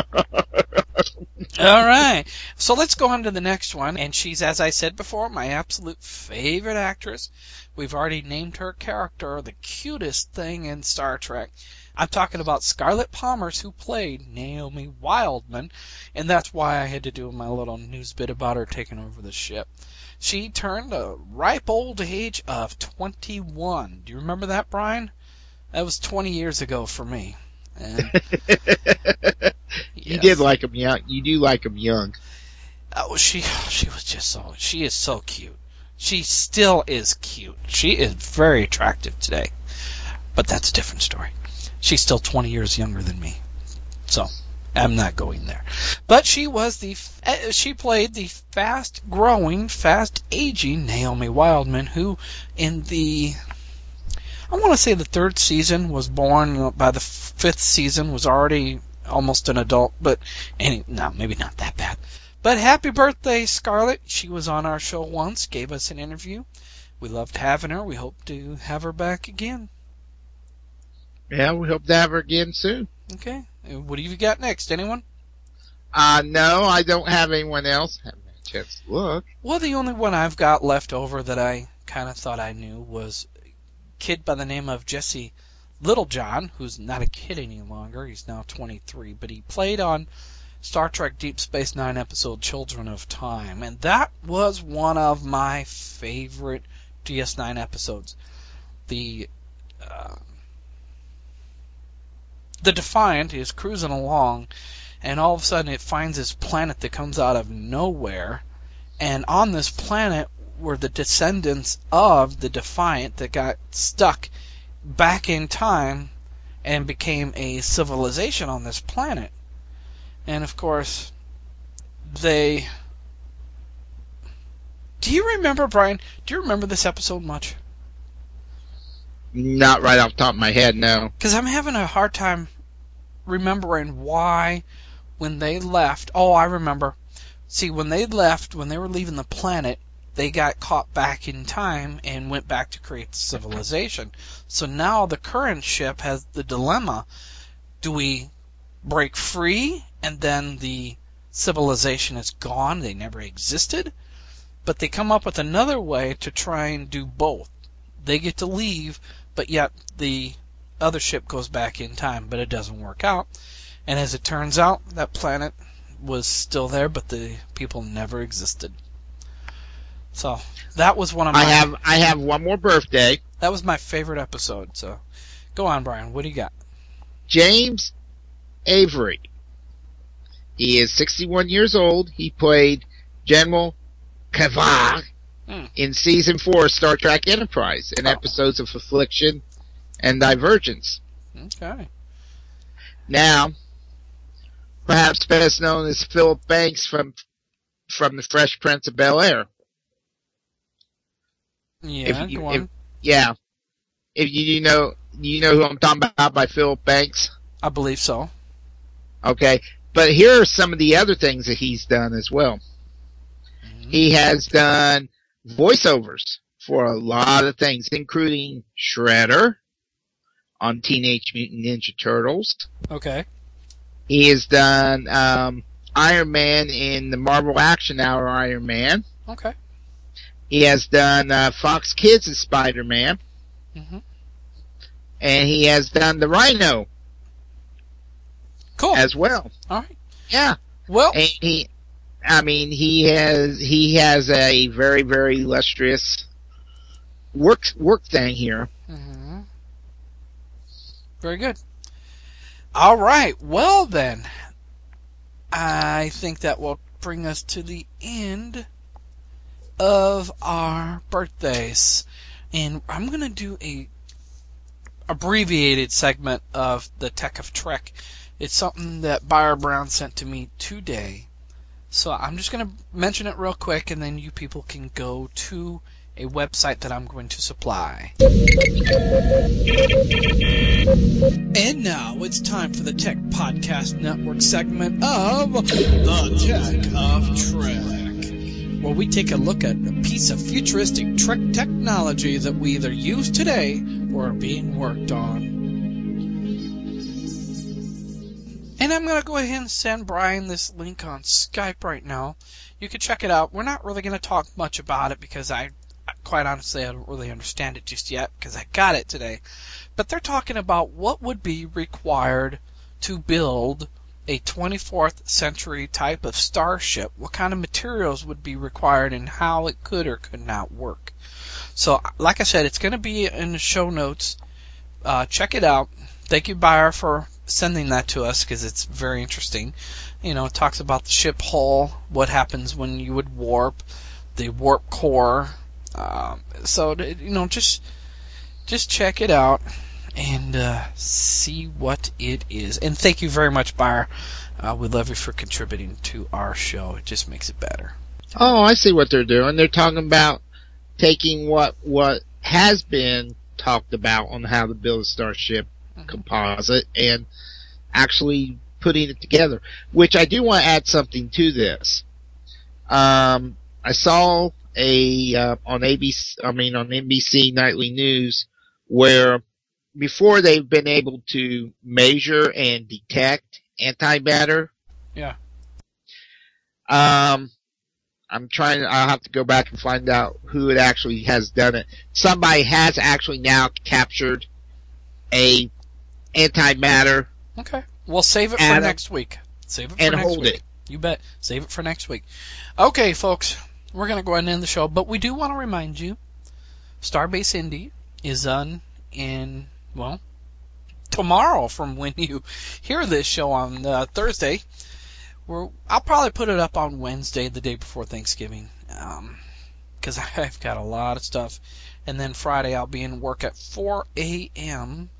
All right. So let's go on to the next one. And she's, as I said before, my absolute favorite actress. We've already named her character the cutest thing in Star Trek. I'm talking about Scarlett Palmers, who played Naomi Wildman, and that's why I had to do my little news bit about her taking over the ship. She turned a ripe old age of twenty-one. Do you remember that, Brian? That was twenty years ago for me. And you yes. did like him young. You do like him young. Oh, she she was just so she is so cute. She still is cute. She is very attractive today, but that's a different story. She's still twenty years younger than me, so I'm not going there. But she was the she played the fast-growing, fast-aging Naomi Wildman, who in the I want to say the third season was born. By the fifth season was already almost an adult, but any no, maybe not that bad. But happy birthday, Scarlett. She was on our show once, gave us an interview. We loved having her. We hope to have her back again. Yeah, we hope to have her again soon. Okay. What have you got next? Anyone? Uh, no, I don't have anyone else. Haven't had a chance to look. Well, the only one I've got left over that I kind of thought I knew was a kid by the name of Jesse Littlejohn, who's not a kid any longer. He's now twenty-three, but he played on Star Trek Deep Space Nine episode Children of Time, and that was one of my favorite D S nine episodes. The uh, the Defiant is cruising along, and all of a sudden it finds this planet that comes out of nowhere, and on this planet were the descendants of the Defiant that got stuck back in time and became a civilization on this planet. And of course, they... Do you remember, Brian, do you remember this episode much? Not right off the top of my head, no. Because I'm having a hard time remembering why, when they left... Oh, I remember. See, when they left, when they were leaving the planet, they got caught back in time and went back to create the civilization. So now the current ship has the dilemma. Do we break free and then the civilization is gone? They never existed? But they come up with another way to try and do both. They get to leave, but yet the other ship goes back in time, but it doesn't work out. And as it turns out, that planet was still there, but the people never existed. So that was one of my. I have I have one more birthday. That was my favorite episode. So go on, Brian. What do you got? James Avery. He is sixty-one years old. He played General Kavar hmm. in season four of Star Trek Enterprise in oh. episodes of Affliction and Divergence. Okay. Now, perhaps best known as Philip Banks from from the Fresh Prince of Bel-Air. Yeah, if you, go on. If, yeah. If you, you know, you know who I'm talking about by Philip Banks? I believe so. Okay. But here are some of the other things that he's done as well. Mm-hmm. He has done voiceovers for a lot of things, including Shredder on Teenage Mutant Ninja Turtles. Okay. He has done um, Iron Man in the Marvel Action Hour Iron Man. Okay. He has done uh, Fox Kids' Spider-Man. Mm-hmm. And he has done the Rhino. Cool. As well. All right. Yeah. Well, and he, I mean, he has he has a very very illustrious work work thing here. Mm-hmm. Very good. All right. Well then, I think that will bring us to the end of our birthdays, and I'm gonna do a abbreviated segment of the Tech of Trek. It's something that Buyer Brown sent to me today. So I'm just going to mention it real quick, and then you people can go to a website that I'm going to supply. And now it's time for the Tech Podcast Network segment of the Tech of Trek, where we take a look at a piece of futuristic Trek technology that we either use today or are being worked on. And I'm going to go ahead and send Brian this link on Skype right now. You can check it out. We're not really going to talk much about it because I, quite honestly, I don't really understand it just yet because I got it today. But they're talking about what would be required to build a twenty-fourth century type of starship. What kind of materials would be required and how it could or could not work. So, like I said, it's going to be in the show notes. Uh, check it out. Thank you, Buyer, for sending that to us because it's very interesting. You know, it talks about the ship hull, what happens when you would warp, the warp core. Um, so, you know, just just check it out and uh, see what it is. And thank you very much, Buyer. Uh, we love you for contributing to our show. It just makes it better. Oh, I see what they're doing. They're talking about taking what what has been talked about on how to build a starship composite and actually putting it together, which I do want to add something to this. Um, I saw a, uh, on A B C, I mean on N B C Nightly News where before they've been able to measure and detect antimatter. Yeah. Um, I'm trying, I'll have to go back and find out who it actually has done it. Somebody has actually now captured a antimatter. Okay. We'll save it for atom, next week. Save it for and next hold week. it. You bet. Save it for next week. Okay, folks. We're going to go ahead and end the show, but we do want to remind you, Starbase Indy is on in, well, tomorrow from when you hear this show on uh, Thursday. We're, I'll probably put it up on Wednesday, the day before Thanksgiving, because um, I've got a lot of stuff. And then Friday I'll be in work at four a.m.,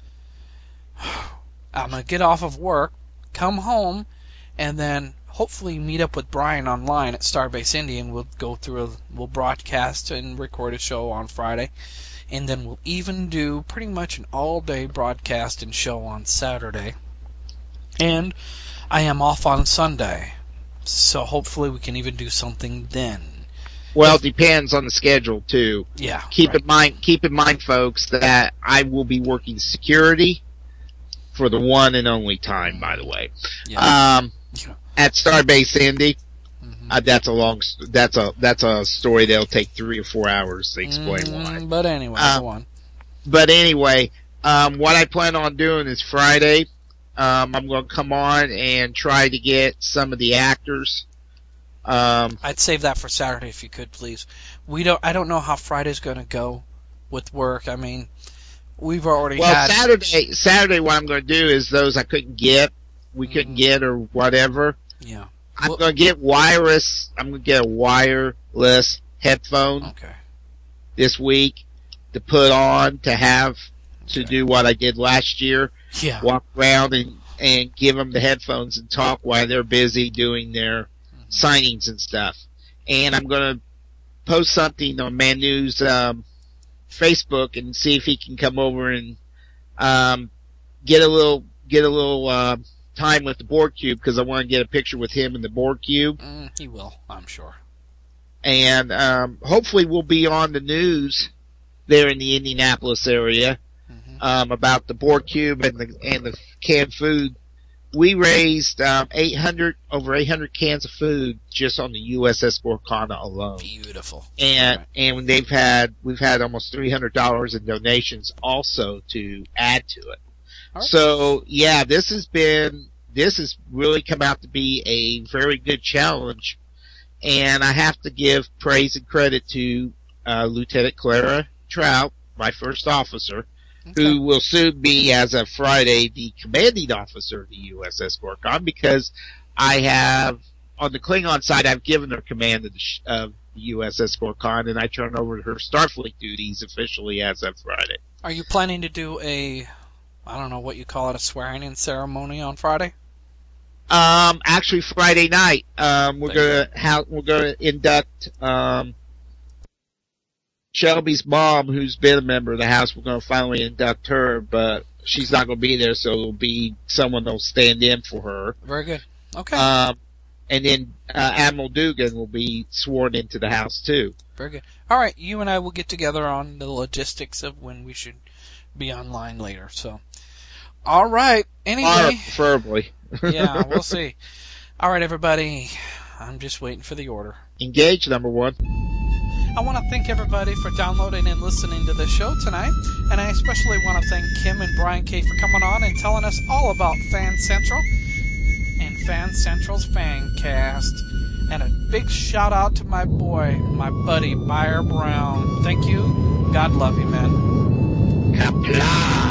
I'm going to get off of work, come home, and then hopefully meet up with Brian online at Starbase Indy, and we'll go through, a, we'll broadcast and record a show on Friday. And then we'll even do pretty much an all-day broadcast and show on Saturday. And I am off on Sunday, so hopefully we can even do something then. Well, it depends on the schedule, too. Yeah. Keep right. in mind, keep in mind, folks, that I will be working security for the one and only time, by the way. Yeah. Um, at Starbase Indy, mm-hmm. uh, that's a long, that's a that's a story that'll take three or four hours to explain mm, why. But anyway, um, go on. But anyway, um, what I plan on doing is Friday, um, I'm going to come on and try to get some of the actors. Um, I'd save that for Saturday if you could, please. We don't. I don't know how Friday's going to go with work. I mean. We've already well, had... Saturday, Saturday what I'm going to do is those I couldn't get, we mm-hmm. couldn't get or whatever. Yeah. I'm well, going to get wireless, I'm going to get a wireless headphone okay. this week to put on to have to okay. do what I did last year. Yeah. Walk around and, and give them the headphones and talk while they're busy doing their mm-hmm. signings and stuff. And I'm going to post something on Man News, um, Facebook and see if he can come over and um, get a little get a little uh, time with the Borg Cube because I want to get a picture with him in the Borg Cube. Mm, he will, I'm sure. and um, hopefully we'll be on the news there in the Indianapolis area mm-hmm. um, about the Boar Cube and the and the canned food. We raised um, eight hundred over eight hundred cans of food just on the U S S Gorkana alone. Beautiful. And right. and they've had we've had almost three hundred dollars in donations also to add to it. Right. So yeah, this has been this has really come out to be a very good challenge, and I have to give praise and credit to uh, Lieutenant Clara Trout, my first officer. Okay. Who will soon be, as of Friday, the commanding officer of the U S S Gorkon, because I have, on the Klingon side, I've given her command of the, sh- of the U S S Gorkon, and I turn over her Starfleet duties officially as of Friday. Are you planning to do a, I don't know what you call it, a swearing-in ceremony on Friday? Um, actually, Friday night, um, we're gonna ha- we're gonna induct um. Shelby's mom, who's been a member of the house, we're going to finally induct her, but she's not going to be there, so it'll be someone that'll stand in for her. Very good. Okay. Um, and then uh, Admiral Dugan will be sworn into the house, too. Very good. All right, you and I will get together on the logistics of when we should be online later. So, all right. Anyway. Or preferably. Yeah, we'll see. All right, everybody. I'm just waiting for the order. Engage, number one. I want to thank everybody for downloading and listening to the show tonight, and I especially want to thank Kim and Brian K. for coming on and telling us all about Fan Central and Fan Central's Fancast. And a big shout out to my boy, my buddy, Beyer Brown. Thank you. God love you, man. Kapla.